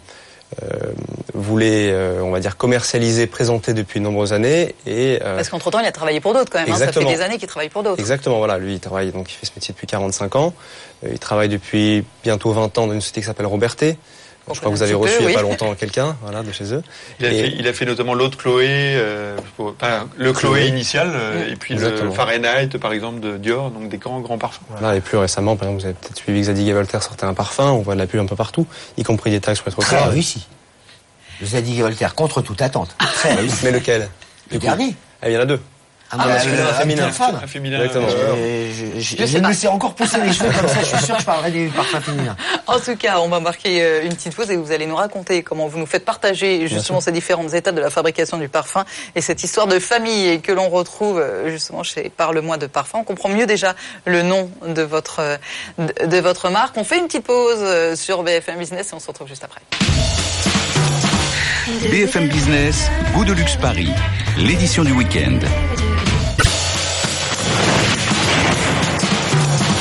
voulait, on va dire, commercialiser, présenter depuis de nombreuses années. Parce qu'entre-temps, il a travaillé pour d'autres quand même. Ça fait des années qu'il travaille pour d'autres. Exactement, voilà. Lui, il travaille, donc il fait ce métier depuis 45 ans. Il travaille depuis bientôt 20 ans dans une société qui s'appelle Robertet. Je crois que vous avez reçu il n'y a pas longtemps quelqu'un, voilà, de chez eux. Il a fait notamment l'eau de Chloé, le Chloé initial, et puis le Fahrenheit, par exemple, de Dior, donc des grands parfums. Voilà, et plus récemment, par exemple, vous avez peut-être suivi que Zadig & Voltaire sortait un parfum, on voit de la pub un peu partout, y compris des tags sur les trottoirs. Très réussi. Le Zadig & Voltaire, contre toute attente. Très réussi. Mais lequel ? Le dernier. Il y en a deux. Un féminin. Un féminin. Exactement. Je me suis encore poussé les cheveux comme ça, je suis sûr que je parlerai des parfums féminins. En tout cas, on va marquer une petite pause et vous allez nous raconter comment vous nous faites partager justement ces différentes étapes de la fabrication du parfum et cette histoire de famille que l'on retrouve justement chez Parle-moi de parfum. On comprend mieux déjà le nom de votre marque. On fait une petite pause sur BFM Business et on se retrouve juste après. BFM Business, Goût de Luxe Paris, l'édition du week-end.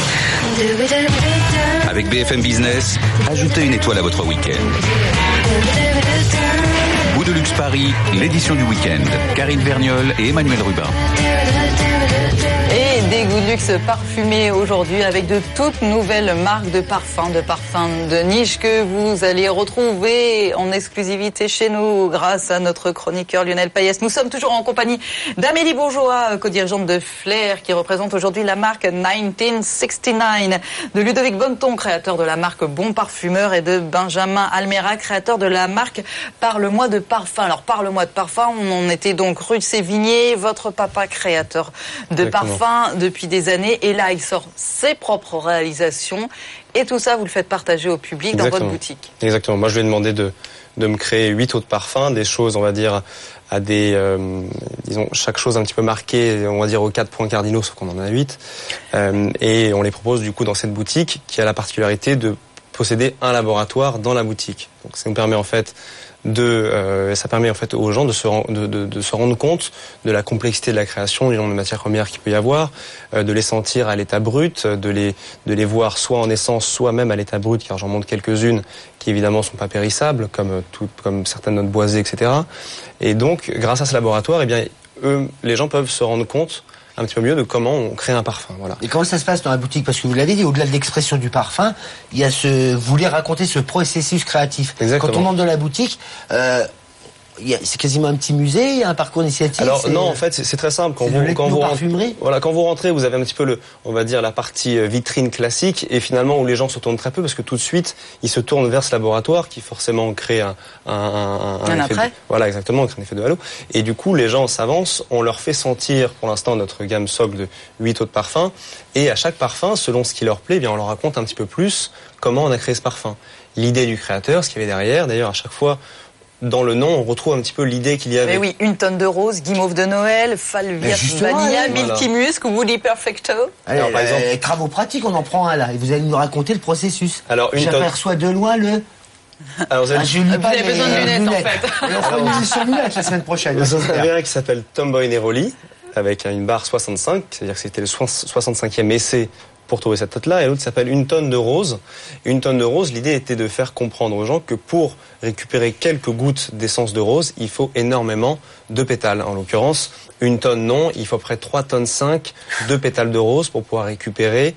Avec BFM Business, ajoutez une étoile à votre week-end. Goût de luxe Paris, l'édition du week-end. Karine Vergnol et Emmanuel Rubin. Et des goûts de luxe parfumés aujourd'hui avec de toutes nouvelles marques de parfums de niche que vous allez retrouver en exclusivité chez nous grâce à notre chroniqueur Lionel Payès. Nous sommes toujours en compagnie d'Amélie Bourgeois, co-dirigeante de Flair, qui représente aujourd'hui la marque 1969, de Ludovic Bonneton, créateur de la marque Bon Parfumeur, et de Benjamin Almera, créateur de la marque Parle-moi de parfum. Alors Parle-moi de parfum, on en était donc rue de Sévigné, votre papa créateur de parfum depuis des années, et là il sort ses propres réalisations et tout ça vous le faites partager au public dans votre boutique. Exactement, moi je lui ai demandé de me créer 8 autres parfums, des choses on va dire à des disons chaque chose un petit peu marquée on va dire aux 4 points cardinaux, sauf qu'on en a 8 et on les propose du coup dans cette boutique qui a la particularité de posséder un laboratoire dans la boutique. Donc ça nous permet en fait ça permet en fait aux gens de se rendre compte de la complexité de la création, du nombre de matières premières qu'il peut y avoir, de les sentir à l'état brut, de les voir soit en essence, soit même à l'état brut, car j'en montre quelques-unes qui évidemment sont pas périssables, comme certaines notes boisées, etc. Et donc, grâce à ce laboratoire, eh bien, les gens peuvent se rendre compte un petit peu mieux de comment on crée un parfum. Voilà. Et comment ça se passe dans la boutique? Parce que vous l'avez dit, au-delà de l'expression du parfum, il y a vous voulez raconter ce processus créatif. Exactement. Quand on entre dans la boutique, c'est quasiment un petit musée, il y a un parcours initiatique. Alors non, en fait, c'est très simple. Quand vous rentrez, vous avez un petit peu on va dire la partie vitrine classique, et finalement où les gens se tournent très peu parce que tout de suite ils se tournent vers ce laboratoire qui forcément crée un effet. Voilà, exactement, un effet de halo. Et du coup, les gens s'avancent, on leur fait sentir pour l'instant notre gamme socle de 8 autres parfums, et à chaque parfum, selon ce qui leur plaît, eh bien on leur raconte un petit peu plus comment on a créé ce parfum, l'idée du créateur, ce qu'il y avait derrière. D'ailleurs, à chaque fois, dans le nom, on retrouve un petit peu l'idée qu'il y avait. Mais oui, une tonne de roses, guimauve de Noël, Falvia Vanilla, Milky Musk, Woody Perfecto. Allez, alors, par exemple, travaux pratiques, on en prend un là, et vous allez nous raconter le processus. Alors, j'aperçois de loin le. Alors, vous avez besoin de lunettes, en fait. On fera une émission lunettes la semaine prochaine. Vous en avez un qui s'appelle Tomboy Neroli, avec une barre 65, c'est-à-dire que c'était le 65e essai pour trouver cette note-là, et l'autre s'appelle Une tonne de rose. Une tonne de rose, l'idée était de faire comprendre aux gens que pour récupérer quelques gouttes d'essence de rose, il faut énormément de pétales. En l'occurrence, une tonne non, il faut à peu près 3,5 tonnes de pétales de rose pour pouvoir récupérer,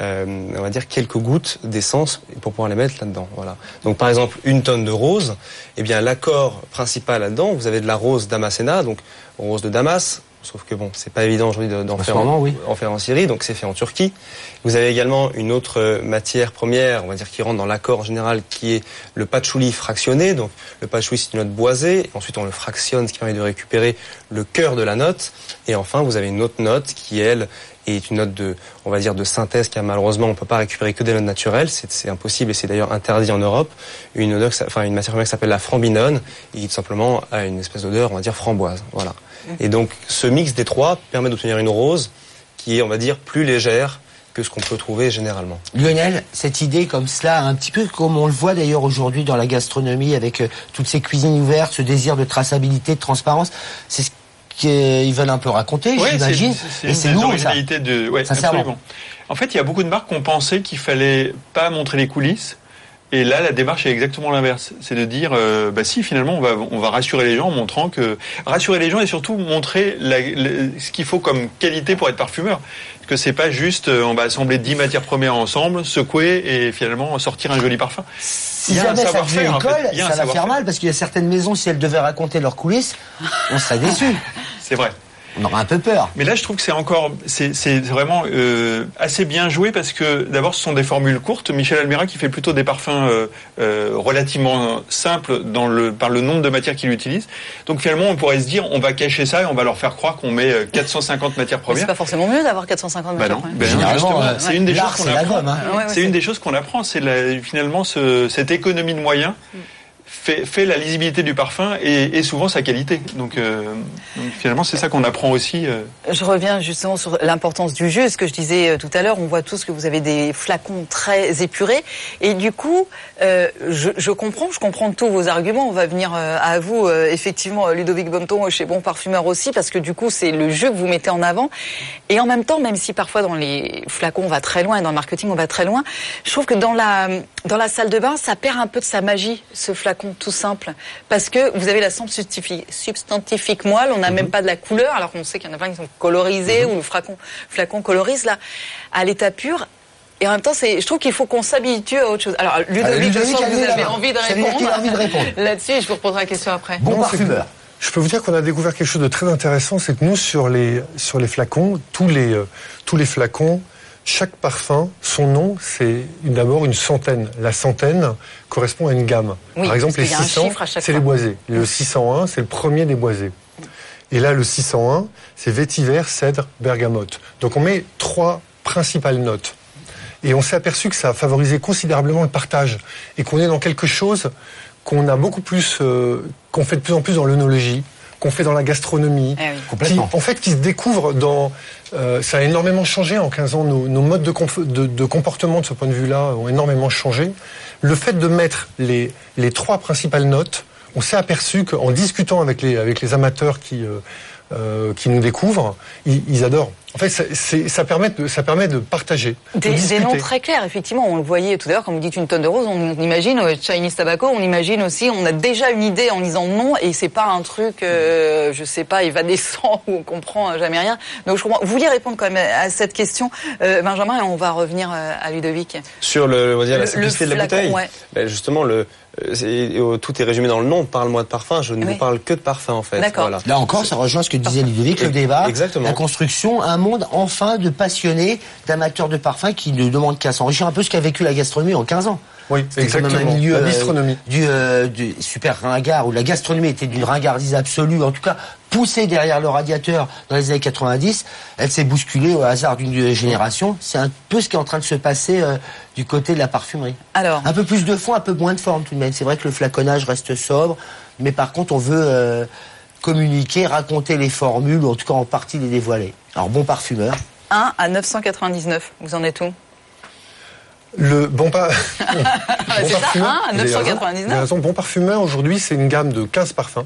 on va dire, quelques gouttes d'essence pour pouvoir les mettre là-dedans. Voilà. Donc par exemple, une tonne de rose, eh bien l'accord principal là-dedans, vous avez de la rose Damascena, donc rose de Damas. Sauf que bon, c'est pas évident aujourd'hui d'en faire en Syrie, donc c'est fait en Turquie. Vous avez également une autre matière première, on va dire, qui rentre dans l'accord général, qui est le patchouli fractionné. Donc le patchouli, c'est une note boisée, et ensuite on le fractionne, ce qui permet de récupérer le cœur de la note. Et enfin, vous avez une autre note qui, elle, est une note on va dire, de synthèse, car malheureusement, on peut pas récupérer que des notes naturelles. C'est impossible, et c'est d'ailleurs interdit en Europe. Une matière première qui s'appelle la frambinone, et qui tout simplement a une espèce d'odeur, on va dire, framboise. Voilà. Et donc, ce mix des trois permet d'obtenir une rose qui est, on va dire, plus légère que ce qu'on peut trouver généralement. Lionel, cette idée comme cela, un petit peu comme on le voit d'ailleurs aujourd'hui dans la gastronomie, avec toutes ces cuisines ouvertes, ce désir de traçabilité, de transparence, c'est ce qu'ils veulent un peu raconter, j'imagine. Et c'est nouveau, ça. Absolument. En fait, il y a beaucoup de marques qui ont pensé qu'il fallait pas montrer les coulisses. Et là, la démarche est exactement l'inverse. C'est de dire, si finalement, on va rassurer les gens en montrant rassurer les gens et surtout montrer ce qu'il faut comme qualité pour être parfumeur. Parce que c'est pas juste, on va assembler 10 matières premières ensemble, secouer et finalement sortir un joli parfum. Si jamais ça devient une colle, ça va faire mal parce qu'il y a certaines maisons, si elles devaient raconter leurs coulisses, on serait déçus. C'est vrai. On aura un peu peur. Mais là, je trouve que c'est vraiment assez bien joué parce que d'abord, ce sont des formules courtes. Michel Almera qui fait plutôt des parfums relativement simples par le nombre de matières qu'il utilise. Donc finalement, on pourrait se dire, on va cacher ça et on va leur faire croire qu'on met 450 matières premières. C'est pas forcément mieux d'avoir 450 matières premières. Généralement, c'est une des choses qu'on apprend. Gomme, hein. C'est une des choses qu'on apprend. C'est finalement cette économie de moyens fait la lisibilité du parfum et souvent sa qualité. Donc finalement, c'est ça qu'on apprend aussi. Je reviens justement sur l'importance du jeu. Ce que je disais tout à l'heure, on voit tous que vous avez des flacons très épurés. Et du coup, je comprends tous vos arguments. On va venir à vous, effectivement, Ludovic Bonneton, chez Bon Parfumeur aussi, parce que du coup, c'est le jeu que vous mettez en avant. Et en même temps, même si parfois dans les flacons on va très loin, et dans le marketing on va très loin, je trouve que dans la salle de bain, ça perd un peu de sa magie, ce flacon tout simple, parce que vous avez la substantifique moelle, on n'a même pas de la couleur, alors qu'on sait qu'il y en a plein qui sont colorisés, ou le flacon colorise là, à l'état pur. Et en même temps, je trouve qu'il faut qu'on s'habitue à autre chose. Alors, Ludovic, je sens que vous avez envie de répondre. Là-dessus, et je vous reposerai la question après. Bon parfumeur. Je peux vous dire qu'on a découvert quelque chose de très intéressant, c'est que nous, sur les flacons, tous les flacons, chaque parfum, son nom, c'est d'abord une centaine. La centaine correspond à une gamme. Oui, par exemple, les 600, c'est les boisés. Le 601, c'est le premier des boisés. Et là, le 601, c'est vétiver, cèdre, bergamote. Donc on met 3 principales notes. Et on s'est aperçu que ça a favorisé considérablement le partage. Et qu'on est dans quelque chose qu'on a beaucoup plus, qu'on fait de plus en plus dans l'œnologie, qu'on fait dans la gastronomie, qui se découvre dans... ça a énormément changé en 15 ans. Nos modes de comportement de ce point de vue-là ont énormément changé. Le fait de mettre les 3 principales notes, on s'est aperçu qu'en discutant avec les amateurs qui nous découvrent, ils adorent. En fait, ça permet de partager. Des noms très clairs, effectivement. On le voyait tout à l'heure, quand vous dites une tonne de roses, on imagine Chinese Tobacco, on imagine aussi, on a déjà une idée en lisant le nom, et c'est pas un truc, je sais pas, évanescent, où on comprend jamais rien. Donc je comprends. Vous vouliez répondre quand même à cette question, Benjamin, et on va revenir à Ludovic. Sur la simplicité de la bouteille. Ouais. Ben justement, tout est résumé dans le nom. Parle-moi de parfum. Je ne vous parle que de parfum, en fait. D'accord. Voilà. Là encore, ça rejoint ce que disait Ludovic, le débat. Exactement. La construction, un monde enfin de passionnés, d'amateurs de parfum qui ne demandent qu'à s'enrichir, un peu ce qu'a vécu la gastronomie en 15 ans. Oui, exactement. Un milieu, la bistronomie. Du super ringard, où la gastronomie était d'une ringardise absolue, en tout cas poussée derrière le radiateur dans les années 90. Elle s'est bousculée au hasard d'une génération. C'est un peu ce qui est en train de se passer du côté de la parfumerie. Alors, un peu plus de fond, un peu moins de forme tout de même. C'est vrai que le flaconnage reste sobre, mais par contre on veut communiquer, raconter les formules, ou en tout cas en partie les dévoiler. Alors Bon Parfumeur. 1 à 999, vous en êtes où? Le bon parfumeur. C'est ça, 1 à 999. Bon Parfumeur, aujourd'hui, c'est une gamme de 15 parfums.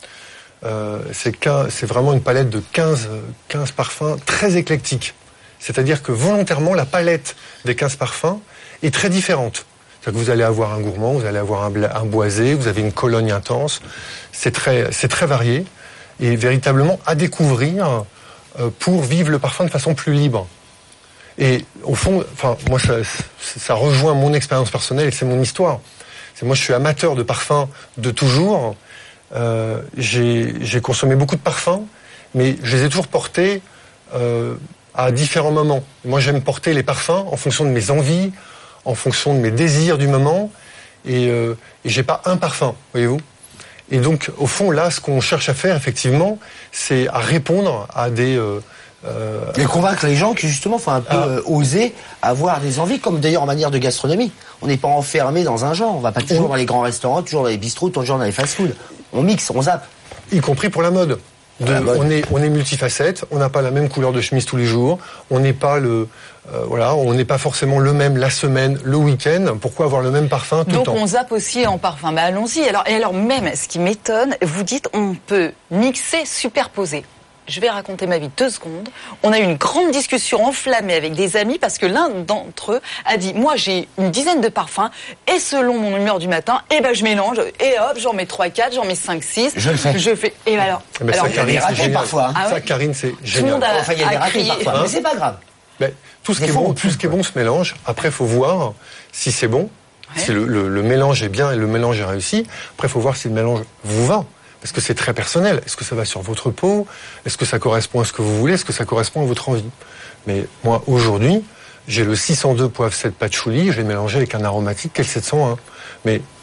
C'est vraiment une palette de 15 parfums très éclectiques. C'est-à-dire que volontairement, la palette des 15 parfums est très différente. C'est-à-dire que vous allez avoir un gourmand, vous allez avoir un boisé, vous avez une Cologne intense. C'est très varié et véritablement à découvrir pour vivre le parfum de façon plus libre. Et au fond, moi, ça rejoint mon expérience personnelle et c'est mon histoire. Moi, je suis amateur de parfums de toujours. J'ai consommé beaucoup de parfums, mais je les ai toujours portés à différents moments. Moi, j'aime porter les parfums en fonction de mes envies, en fonction de mes désirs du moment, et j'ai pas un parfum, voyez-vous. Et donc, au fond, là, ce qu'on cherche à faire, effectivement, c'est à répondre à des... Et convaincre les gens qui, justement, faut un peu oser avoir des envies, comme d'ailleurs en manière de gastronomie. On n'est pas enfermé dans un genre. On va pas toujours dans les grands restaurants, toujours dans les bistrots, toujours dans les fast-food. On mixe, on zappe. Y compris pour la mode. On est multifacette, on n'a pas la même couleur de chemise tous les jours, on n'est pas on n'est pas forcément le même la semaine, le week-end. Pourquoi avoir le même parfum tout le temps? Donc on zappe aussi en parfum. Mais allons-y. Alors même, ce qui m'étonne, vous dites on peut mixer, superposer. Je vais raconter ma vie 2 secondes. On a eu une grande discussion enflammée avec des amis parce que l'un d'entre eux a dit « Moi, j'ai une dizaine de parfums et selon mon humeur du matin, je mélange et hop, j'en mets 3-4, j'en mets 5-6. Je le fais. Et alors, ça, Karine, c'est génial. Parfois. Ah ouais. Ça, Karine, c'est génial. Enfin, il y a des ratés parfois, mais c'est pas grave. Mais tout ce qui est bon se mélange. Après, il faut voir si c'est bon, si le mélange est bien et le mélange est réussi. Après, il faut voir si le mélange vous va. Parce que c'est très personnel. Est-ce que ça va sur votre peau? Est-ce que ça correspond à ce que vous voulez? Est-ce que ça correspond à votre envie? Mais moi, aujourd'hui, j'ai le 602 poivre 7 patchouli, je l'ai mélangé avec un aromatique qui est le 701. Mais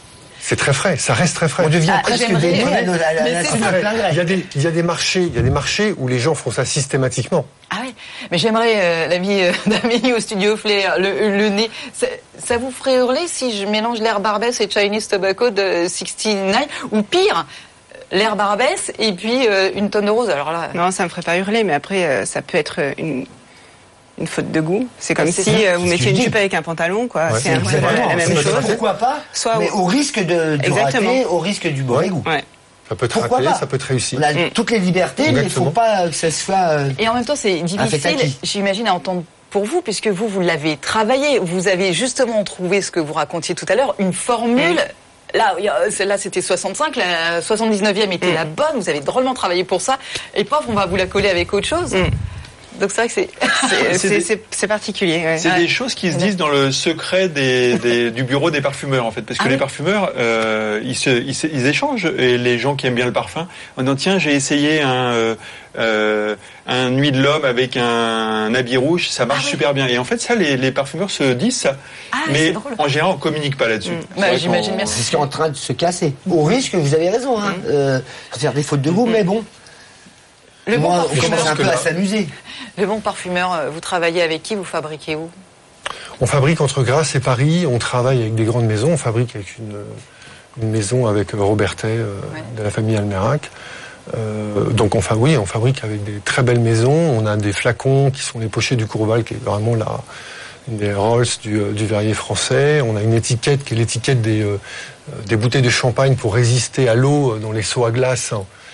C'est très frais, ça reste très frais. On devient presque des nez à la il y a des marchés où les gens font ça systématiquement. Ah oui, mais j'aimerais, l'ami d'Amélie au studio Flair, le nez, ça vous ferait hurler si je mélange l'herbe Barbès et Chinese Tobacco de 69, ou pire, l'herbe Barbès et puis une tonne de rose, alors là... Non, ça me ferait pas hurler, mais après, ça peut être une faute de goût. C'est comme si vous mettiez une jupe avec un pantalon, quoi. Ouais, c'est la même chose. Pourquoi pas? Mais au risque du raté, au risque du mauvais goût. Ouais. Ça peut être raté, ça peut être réussi. On a toutes les libertés, mais il ne faut pas que ça soit... Et en même temps, c'est difficile, j'imagine, à entendre pour vous, puisque vous l'avez travaillé. Vous avez justement trouvé ce que vous racontiez tout à l'heure, une formule... Là, celle-là, c'était 65, la 79e était la bonne, vous avez drôlement travaillé pour ça. Et paf, on va vous la coller avec autre chose. Donc c'est vrai que c'est particulier. Ouais. C'est des choses qui se disent dans le secret du bureau des parfumeurs, en fait. Parce que les parfumeurs, ils échangent. Et les gens qui aiment bien le parfum, en disant, tiens, j'ai essayé un Nuit de l'homme avec un habit rouge, ça marche super bien. Et en fait, ça, les parfumeurs se disent ça. Mais en général, on communique pas là-dessus. J'imagine bien. C'est ce qui est en train de se casser. Au risque, vous avez raison, faire des fautes de goût, mais bon. On commence un peu à s'amuser. Le bon parfumeur, vous travaillez avec qui? Vous fabriquez où? On fabrique entre Grasse et Paris. On travaille avec des grandes maisons. On fabrique avec une maison avec Robertet de la famille Almerac. Donc on fabrique avec des très belles maisons. On a des flacons qui sont les pochets du Courval, qui est vraiment une des Rolls du verrier français. On a une étiquette qui est l'étiquette des bouteilles de champagne pour résister à l'eau dans les seaux à glace.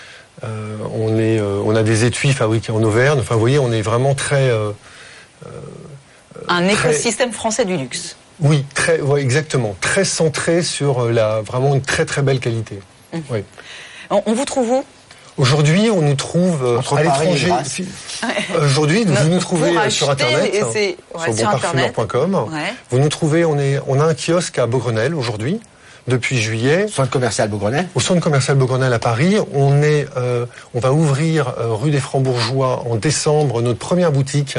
On a des étuis fabriqués en Auvergne. Enfin, vous voyez, on est vraiment très... un écosystème français du luxe. Oui, exactement. Très centré sur vraiment une très très belle qualité. Oui. On vous trouve où? Aujourd'hui, on nous trouve à l'étranger. Aujourd'hui, vous nous trouvez sur Internet, sur bonparfumeur.com. Vous nous trouvez, on a un kiosque à Beaugrenelle aujourd'hui. Depuis juillet. Centre commercial Beaugrenelle. Au centre commercial Beaugrenelle à Paris. On va ouvrir rue des Francs-Bourgeois en décembre notre première boutique,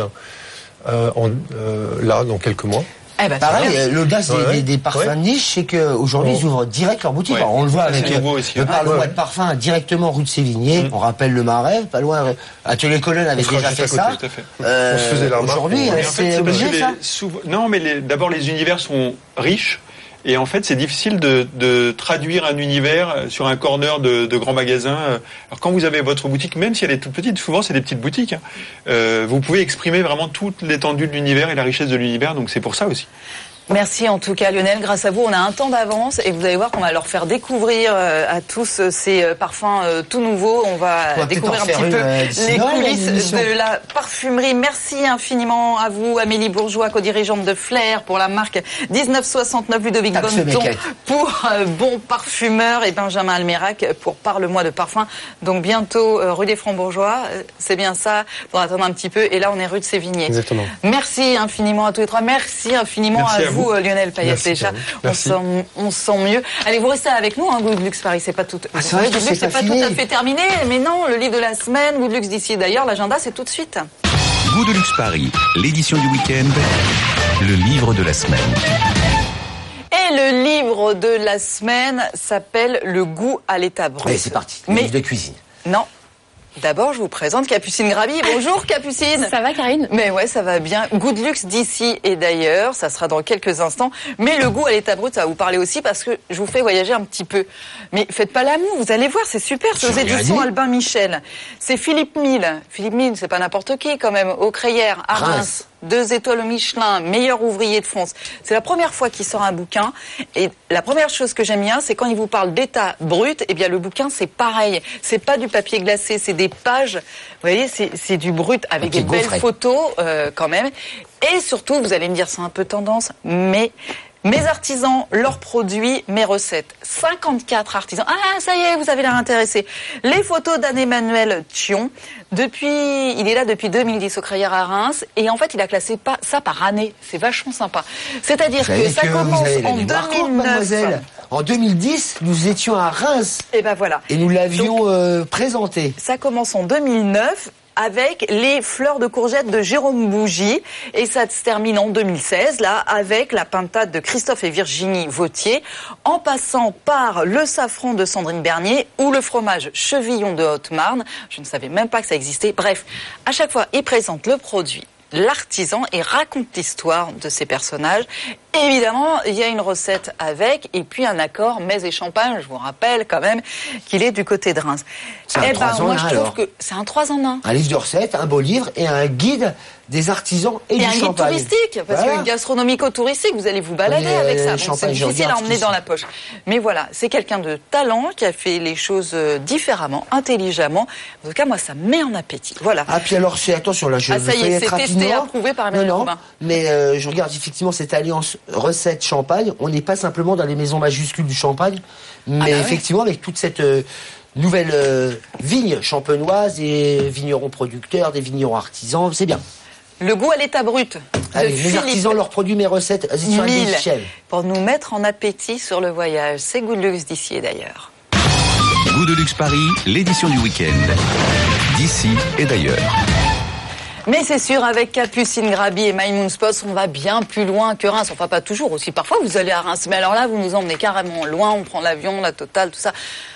là, dans quelques mois. Pareil, l'audace des parfums de niche, c'est qu'aujourd'hui, ils ouvrent direct leur boutique. Alors, on le voit avec le Parle-moi de parfum directement rue de Sévigné. On rappelle le Marais, pas loin. Atelier Colonne avait déjà fait ça. On se faisait la remarque. Aujourd'hui, c'est obligé, ça. Non, mais d'abord, les univers sont riches. Et en fait, c'est difficile de traduire un univers sur un corner de grands magasins. Alors quand vous avez votre boutique, même si elle est toute petite, souvent c'est des petites boutiques, vous pouvez exprimer vraiment toute l'étendue de l'univers et la richesse de l'univers, donc c'est pour ça aussi. Merci en tout cas Lionel, grâce à vous on a un temps d'avance et vous allez voir qu'on va leur faire découvrir à tous ces parfums tout nouveaux. On va découvrir un petit peu les coulisses de la parfumerie. Merci infiniment à vous Amélie Bourgeois, co-dirigeante de Flair pour la marque 1969, Ludovic Bonneton pour Bon Parfumeur et Benjamin Almerac pour Parle-moi de parfum. Donc bientôt rue des Francs-Bourgeois, c'est bien ça, on va attendre un petit peu et là on est rue de Sévigné. Exactement. Merci infiniment à tous les trois, merci infiniment à vous Lionel Payet déjà, on sent mieux. Allez, vous restez avec nous, Good Luxe Paris, c'est pas tout. C'est vrai que c'est pas tout à fait terminé, mais non, le livre de la semaine, Good Luxe d'ici d'ailleurs, l'agenda c'est tout de suite. Good Luxe Paris, l'édition du week-end, le livre de la semaine. Et le livre de la semaine s'appelle Le goût à l'état brut. Allez, c'est parti, le livre de cuisine. Non. D'abord, je vous présente Capucine Graby. Bonjour Capucine. Ça va Karine? Mais ouais, ça va bien. Good Luxe d'ici et d'ailleurs, ça sera dans quelques instants. Mais le goût à l'état brut, ça va vous parler aussi parce que je vous fais voyager un petit peu. Mais faites pas l'amour, vous allez voir, c'est super. C'est aux éditions Albin Michel. C'est Philippe Mille. Philippe Mille, c'est pas n'importe qui quand même. Au Crayères, à Reims. 2 étoiles au Michelin, meilleur ouvrier de France. C'est la première fois qu'il sort un bouquin. Et la première chose que j'aime bien, c'est quand il vous parle d'état brut, eh bien, le bouquin, c'est pareil. C'est pas du papier glacé, c'est des pages. Vous voyez, c'est du brut avec des belles photos, quand même. Et surtout, vous allez me dire, c'est un peu tendance, mais mes artisans, leurs produits, mes recettes. 54 artisans. Ah, ça y est, vous avez l'air intéressé. Les photos d'Anne-Emmanuel Thion. Il est là depuis 2010 au Crayères à Reims. Et en fait, il a classé ça par année. C'est vachement sympa. C'est-à-dire que ça commence en 2009. En 2010, nous étions à Reims. Et ben voilà. Et nous l'avions présenté. Ça commence en 2009. avec les fleurs de courgette de Jérôme Bougie. Et ça se termine en 2016, là, avec la pintade de Christophe et Virginie Vautier, en passant par le safran de Sandrine Bernier ou le fromage Chevillon de Haute-Marne. Je ne savais même pas que ça existait. Bref, à chaque fois, il présente le produit, l'artisan, et raconte l'histoire de ces personnages. Évidemment, il y a une recette avec, et puis un accord mets et champagne. Je vous rappelle quand même qu'il est du côté de Reims. C'est un 3 en 1, je trouve que c'est un 3 en 1. Un livre de recettes, un beau livre et un guide des artisans et du un champagne. guide touristique, parce que gastronomico-touristique, vous allez vous balader avec ça. Bon, c'est difficile à emmener dans la poche. Mais voilà, c'est quelqu'un de talent qui a fait les choses différemment, intelligemment. En tout cas, moi, ça me met en appétit. Voilà. Ah, puis alors, attention, là, je ça y est, c'est testé, approuvé par Emmanuel Robin. Mais je regarde effectivement cette alliance recette champagne. On n'est pas simplement dans les maisons majuscules du champagne, mais effectivement avec toute cette nouvelle vigne champenoise et vignerons producteurs, des vignerons artisans, c'est bien. Le goût à l'état brut. Allez, mes artisans, leurs produits, mes recettes, pour nous mettre en appétit sur le voyage. C'est Goût de luxe d'ici et d'ailleurs. Goût de luxe Paris, l'édition du week-end. D'ici et d'ailleurs. Mais c'est sûr, avec Capucine Graby et My Moon Spots, on va bien plus loin que Reims. Enfin, pas toujours aussi. Parfois, vous allez à Reims. Mais alors là, vous nous emmenez carrément loin. On prend l'avion, la totale, tout ça.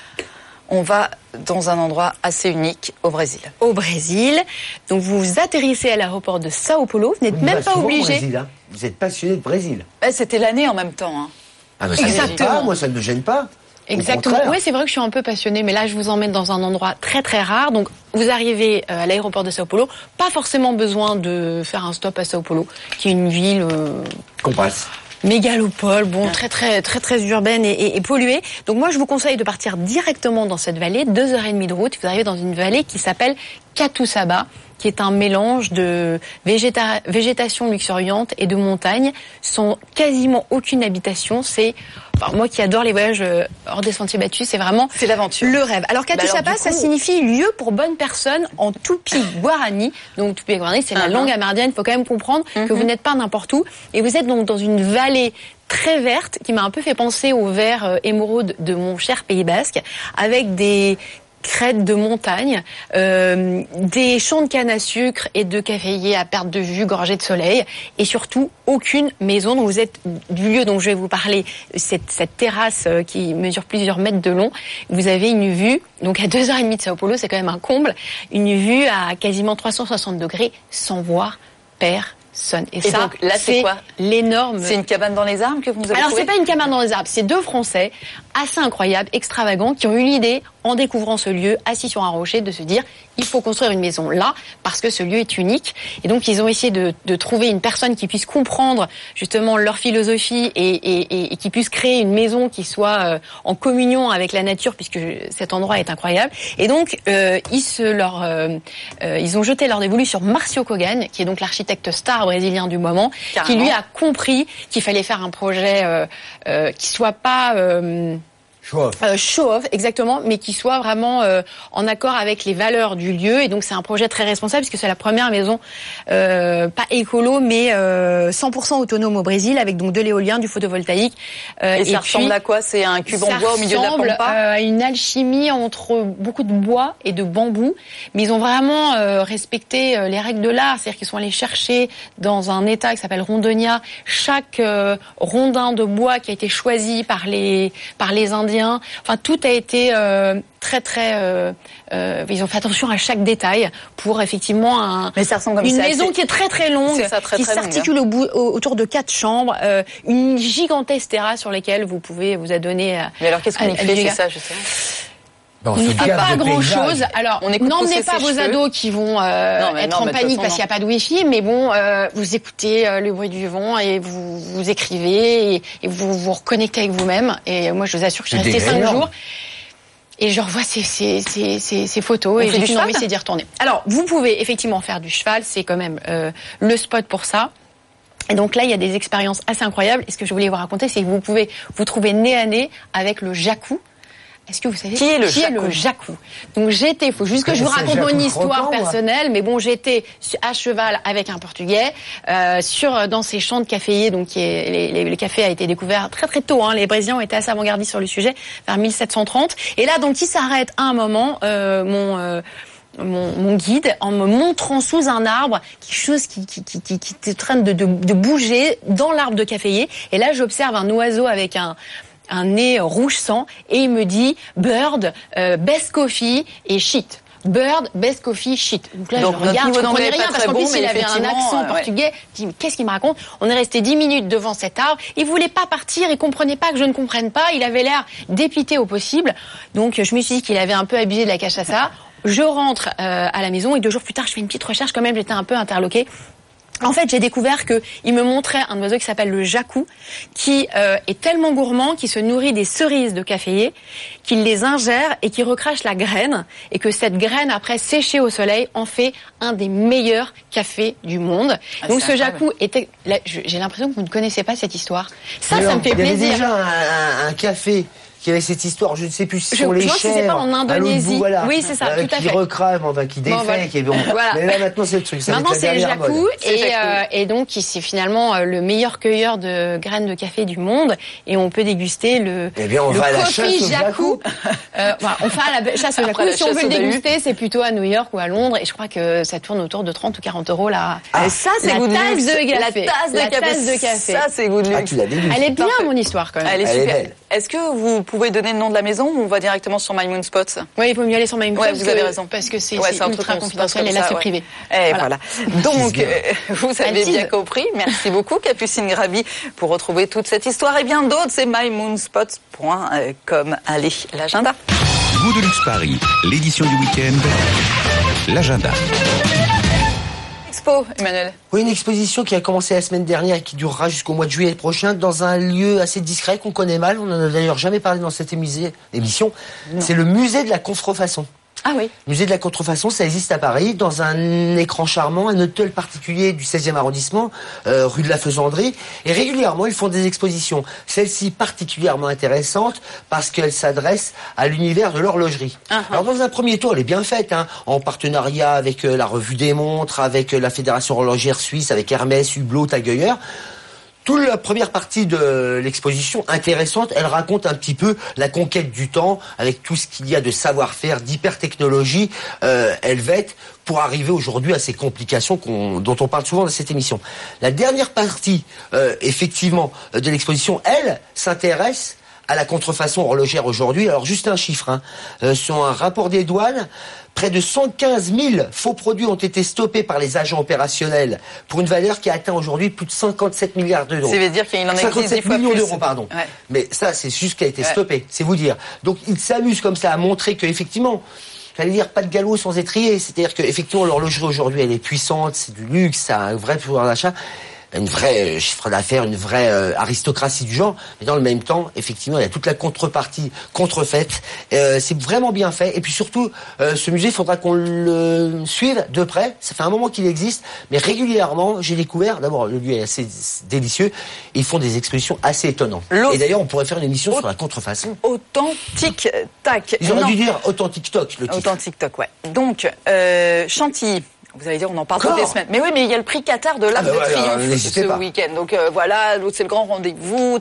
On va dans un endroit assez unique au Brésil. Au Brésil. Donc, vous atterrissez à l'aéroport de Sao Paulo. Vous n'êtes même pas obligé. Brésil, hein. Vous êtes passionné de Brésil. C'était l'année en même temps. Hein. Ah, mais ça exactement. Pas, moi, ça ne me gêne pas. Exactement. Oui, c'est vrai que je suis un peu passionnée, mais là, je vous emmène dans un endroit très très rare. Donc, vous arrivez à l'aéroport de Sao Paulo. Pas forcément besoin de faire un stop à Sao Paulo, qui est une ville qu'on passe. Mégalopole, bon, très urbaine et polluée. Donc moi, je vous conseille de partir directement dans cette vallée, 2h30 de route. Vous arrivez dans une vallée qui s'appelle Catuçaba, qui est un mélange de végétation luxuriante et de montagne, sans quasiment aucune habitation. C'est, moi qui adore les voyages hors des sentiers battus, c'est vraiment l'aventure, le rêve. Alors Catuçaba, ça signifie lieu pour bonnes personnes en tupi-guarani. Donc tupi-guarani, c'est la langue amérindienne. Il faut quand même comprendre que vous n'êtes pas n'importe où. Et vous êtes donc dans une vallée très verte qui m'a un peu fait penser au vert émeraude de mon cher Pays Basque, avec des crêtes de montagne, des champs de canne à sucre et de caféiers à perte de vue, gorgés de soleil, et surtout aucune maison. Donc vous êtes du lieu dont je vais vous parler, cette terrasse qui mesure plusieurs mètres de long. Vous avez une vue, donc à 2h30 de Sao Paulo, c'est quand même un comble, une vue à quasiment 360 degrés sans voir personne. Et ça, donc, là, c'est quoi l'énorme... C'est une cabane dans les arbres que vous nous avez Alors, trouvé? c'est pas une cabane dans les arbres, c'est deux Français assez incroyables, extravagants, qui ont eu l'idée, en découvrant ce lieu, assis sur un rocher, de se dire, il faut construire une maison là, parce que ce lieu est unique. Et donc, ils ont essayé de trouver une personne qui puisse comprendre, justement, leur philosophie et qui puisse créer une maison qui soit en communion avec la nature, puisque cet endroit est incroyable. Et donc, ils ont jeté leur dévolu sur Marcio Kogan, qui est donc l'architecte star brésilien du moment, qui lui a compris qu'il fallait faire un projet qui soit pas show-off, exactement, mais qui soit vraiment en accord avec les valeurs du lieu. Et donc c'est un projet très responsable puisque c'est la première maison pas écolo mais 100% autonome au Brésil, avec donc de l'éolien, du photovoltaïque. Et ça ressemble à quoi? C'est un cube en bois au milieu de la pampa? Ça ressemble à une alchimie entre beaucoup de bois et de bambou, mais ils ont vraiment respecté les règles de l'art, c'est-à-dire qu'ils sont allés chercher dans un état qui s'appelle Rondônia chaque rondin de bois qui a été choisi par les Indiens. Enfin, tout a été ils ont fait attention à chaque détail pour effectivement Mais ça ressemble comme une maison qui est très très longue, qui s'articule autour de 4 chambres, une gigantesque terrasse sur laquelle vous pouvez vous adonner. Mais alors qu'est-ce qu'on y fait, c'est ça, je sais. Pas grand chose. Alors, n'emmenez pas vos ados qui vont être en panique parce qu'il n'y a pas de wifi, mais bon, vous écoutez le bruit du vent et vous écrivez et vous vous reconnectez avec vous-même. Et moi, je vous assure que je suis restée 5 jours. Et je revois ces photos et j'ai qu'une envie, c'est d'y retourner. Alors, vous pouvez effectivement faire du cheval, c'est quand même le spot pour ça. Et donc là, il y a des expériences assez incroyables. Et ce que je voulais vous raconter, c'est que vous pouvez vous trouver nez à nez avec le jacu. Est-ce que vous savez qui est le jacu? Donc il faut juste que je vous raconte mon histoire personnelle, mais bon, j'étais à cheval avec un Portugais dans ces champs de caféiers. Donc le café a été découvert très très tôt. Les Brésiliens ont été assez avant-gardistes sur le sujet vers 1730. Et là, donc, il s'arrête à un moment. mon guide en me montrant sous un arbre quelque chose qui est en train de bouger dans l'arbre de caféier. Et là, j'observe un oiseau avec un nez rouge sang et il me dit Bird, best coffee et shit. Bird, best coffee, shit. Donc là, je regarde, je comprenais rien parce qu'en plus, il avait un accent portugais. Je dis, mais qu'est-ce qu'il me raconte? On est resté 10 minutes devant cet arbre. Il voulait pas partir, il comprenait pas que je ne comprenne pas. Il avait l'air dépité au possible. Donc, je me suis dit qu'il avait un peu abusé de la cachaça. Je rentre à la maison et 2 jours plus tard, je fais une petite recherche quand même. J'étais un peu interloquée. En fait, j'ai découvert qu'il me montrait un oiseau qui s'appelle le jacou, qui est tellement gourmand, qui se nourrit des cerises de caféier, qu'il les ingère et qui recrache la graine, et que cette graine, après séchée au soleil, en fait un des meilleurs cafés du monde. Donc ce jacou était... J'ai l'impression que vous ne connaissez pas cette histoire. Ça me fait plaisir. Il y avait déjà un café qui avait cette histoire, je ne sais plus si ce sont les chèvres. C'est pas en Indonésie. Voilà, oui, c'est ça, tout à fait. Qui recrame, qui défait, voilà. Qui est bon. Voilà. Mais là, maintenant, c'est le truc. Maintenant, c'est le jacou. Et donc, c'est finalement le meilleur cueilleur de graines de café du monde. Et on peut déguster le coffee jacou. On fait à la chasse au jacou. Si on veut le déguster, c'est plutôt à New York ou à Londres. Et je crois que ça tourne autour de 30 ou 40 euros la tasse de café. Ça, c'est goût de luxe. Elle est bien, mon histoire, quand même. Elle est super. Est-ce que vous pouvez donner le nom de la maison ou on va directement sur My Moon Spots? Oui, il vaut mieux aller sur My Moon Spots. Vous avez raison. Parce que c'est ultra confidentiel et là, c'est privé. Et voilà. Donc, vous avez bien compris. Merci beaucoup, Capucine Gravy, pour retrouver toute cette histoire et bien d'autres. C'est mymoonspots.com. Allez, l'agenda. Goût de luxe Paris, l'édition du week-end, l'agenda. Emmanuel. Oui, une exposition qui a commencé la semaine dernière et qui durera jusqu'au mois de juillet prochain dans un lieu assez discret qu'on connaît mal. On n'en a d'ailleurs jamais parlé dans cette émission. C'est le musée de la contrefaçon. Ah oui. Le musée de la contrefaçon, ça existe à Paris, dans un écran charmant, un hôtel particulier du 16e arrondissement, rue de la Faisanderie. Et régulièrement, ils font des expositions. Celle-ci particulièrement intéressante parce qu'elle s'adresse à l'univers de l'horlogerie. Alors, dans un premier tour, elle est bien faite, en partenariat avec la revue des montres, avec la Fédération horlogère suisse, avec Hermès, Hublot, Tag Heuer. Toute la première partie de l'exposition, intéressante, elle raconte un petit peu la conquête du temps, avec tout ce qu'il y a de savoir-faire, d'hyper-technologie helvète, pour arriver aujourd'hui à ces complications dont on parle souvent dans cette émission. La dernière partie, effectivement, de l'exposition, elle, s'intéresse à la contrefaçon horlogère aujourd'hui. Alors, juste un chiffre, sur un rapport des douanes, près de 115 000 faux produits ont été stoppés par les agents opérationnels pour une valeur qui a atteint aujourd'hui plus de 57 milliards d'euros. Ça veut dire qu'il en existe 57 millions d'euros, pardon. Ouais. Mais ça, c'est juste ce qui a été stoppé, c'est vous dire. Donc, ils s'amusent comme ça à montrer qu'effectivement, j'allais dire pas de galop sans étrier. C'est-à-dire qu'effectivement, l'horlogerie aujourd'hui, elle est puissante, c'est du luxe, ça a un vrai pouvoir d'achat. Une vraie chiffre d'affaires, une vraie aristocratie du genre, mais dans le même temps, effectivement, il y a toute la contrepartie contrefaite. C'est vraiment bien fait. Et puis surtout, ce musée, il faudra qu'on le suive de près. Ça fait un moment qu'il existe, mais régulièrement, j'ai découvert, d'abord, le lieu est assez délicieux, ils font des expositions assez étonnantes. Et d'ailleurs, on pourrait faire une émission sur la contrefaçon. Authentique tac. Ils auraient dû dire authentique toc, le titre. Authentique toc, ouais. Donc, Chantilly. Vous allez dire, on en parle toutes les semaines. Mais oui, mais il y a le prix Qatar de l'Arc de Triomphe ce week-end. Donc voilà, l'autre c'est le grand rendez-vous,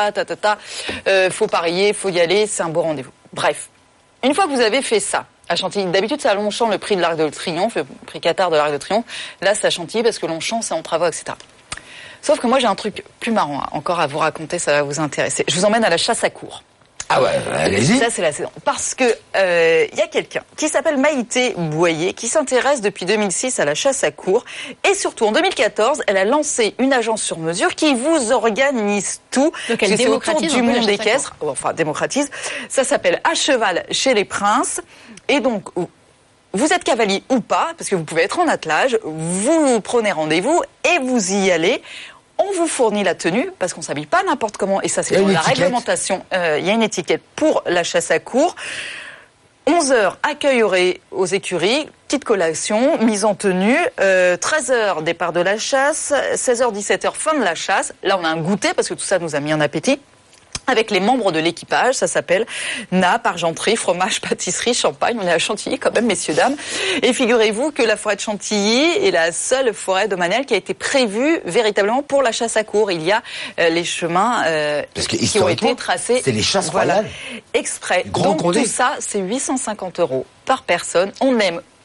faut parier, faut y aller, c'est un beau rendez-vous. Bref, une fois que vous avez fait ça, à Chantilly, d'habitude c'est à Longchamp le prix de l'Arc de Triomphe, le prix Qatar de l'Arc de Triompphe. Là c'est à Chantilly parce que Longchamp c'est en travaux, etc. Sauf que moi j'ai un truc plus marrant encore à vous raconter, ça va vous intéresser. Je vous emmène à la chasse à courre. Ah ouais, allez-y. Ça, c'est la saison. Parce que y a quelqu'un qui s'appelle Maïté Boyer qui s'intéresse depuis 2006 à la chasse à courre. Et surtout, en 2014, elle a lancé une agence sur mesure qui vous organise tout. Donc elle démocratise du monde équestre. Enfin, démocratise. Ça s'appelle À cheval chez les princes. Et donc, vous êtes cavalier ou pas, parce que vous pouvez être en attelage, vous prenez rendez-vous et vous y allez. On vous fournit la tenue, parce qu'on ne s'habille pas n'importe comment, et ça c'est dans la réglementation. Il y a une étiquette pour la chasse à courre. 11h, accueil aux écuries, petite collation, mise en tenue. 13h, départ de la chasse. 16h, 17h, fin de la chasse. Là, on a un goûter, parce que tout ça nous a mis en appétit. Avec les membres de l'équipage, ça s'appelle nappe, argenterie, fromage, pâtisserie, champagne. On est à Chantilly quand même, messieurs, dames. Et figurez-vous que la forêt de Chantilly est la seule forêt domaniale qui a été prévue véritablement pour la chasse à courre. Il y a les chemins qui ont été tracés. C'est les chasses royales. Exprès. Donc tout ça, c'est 850 € par personne. On aime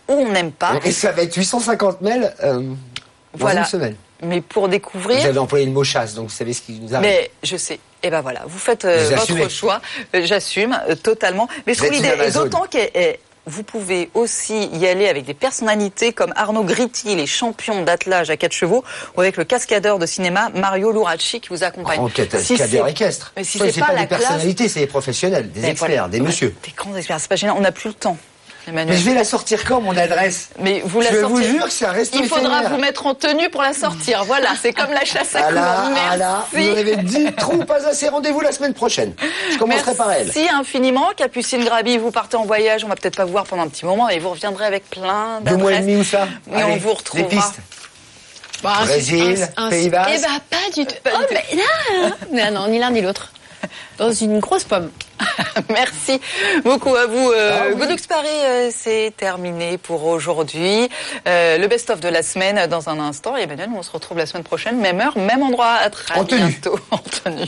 ou on n'aime pas. Et ça va être 850 mails dans une semaine. Mais pour découvrir... Vous avez employé le mot chasse, donc vous savez ce qui nous arrive. Mais je sais. Et ben voilà, vous faites votre choix. J'assume totalement. Mais je trouve l'idée, d'autant que vous pouvez aussi y aller avec des personnalités comme Arnaud Gritti, les champions d'attelage à 4 chevaux, ou avec le cascadeur de cinéma Mario Luracci qui vous accompagne. Cascadeur équestre. Mais si c'est pas la des personnalités, c'est des professionnels, des experts, des messieurs. Des grands experts, c'est pas génial, on n'a plus le temps. Emmanuel. Mais je vais la sortir quand, mon adresse? Mais vous la sortirez. Je vous jure que ça reste Il faudra vous mettre en tenue pour la sortir. Voilà, c'est comme la chasse à courre. Merci. Vous en avez 10 trous, pas assez. Rendez-vous la semaine prochaine. Je commencerai par elle. Merci infiniment. Capucine Graby, vous partez en voyage. On va peut-être pas vous voir pendant un petit moment et vous reviendrez avec plein d'adresses. 2 mois et demi ou ça? Et on vous retrouvera. Des pistes. Brésil, Pays-Bas. Eh ben, pas du tout. Mais non, ni l'un ni l'autre. Dans une grosse pomme. Merci beaucoup à vous. Good Looks Paris, c'est terminé pour aujourd'hui. Le best-of de la semaine dans un instant. Et Emmanuel, on se retrouve la semaine prochaine, même heure, même endroit. À très bientôt. En tenue.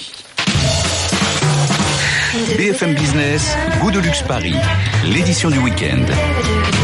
BFM Business, Good Looks Paris, l'édition du week-end.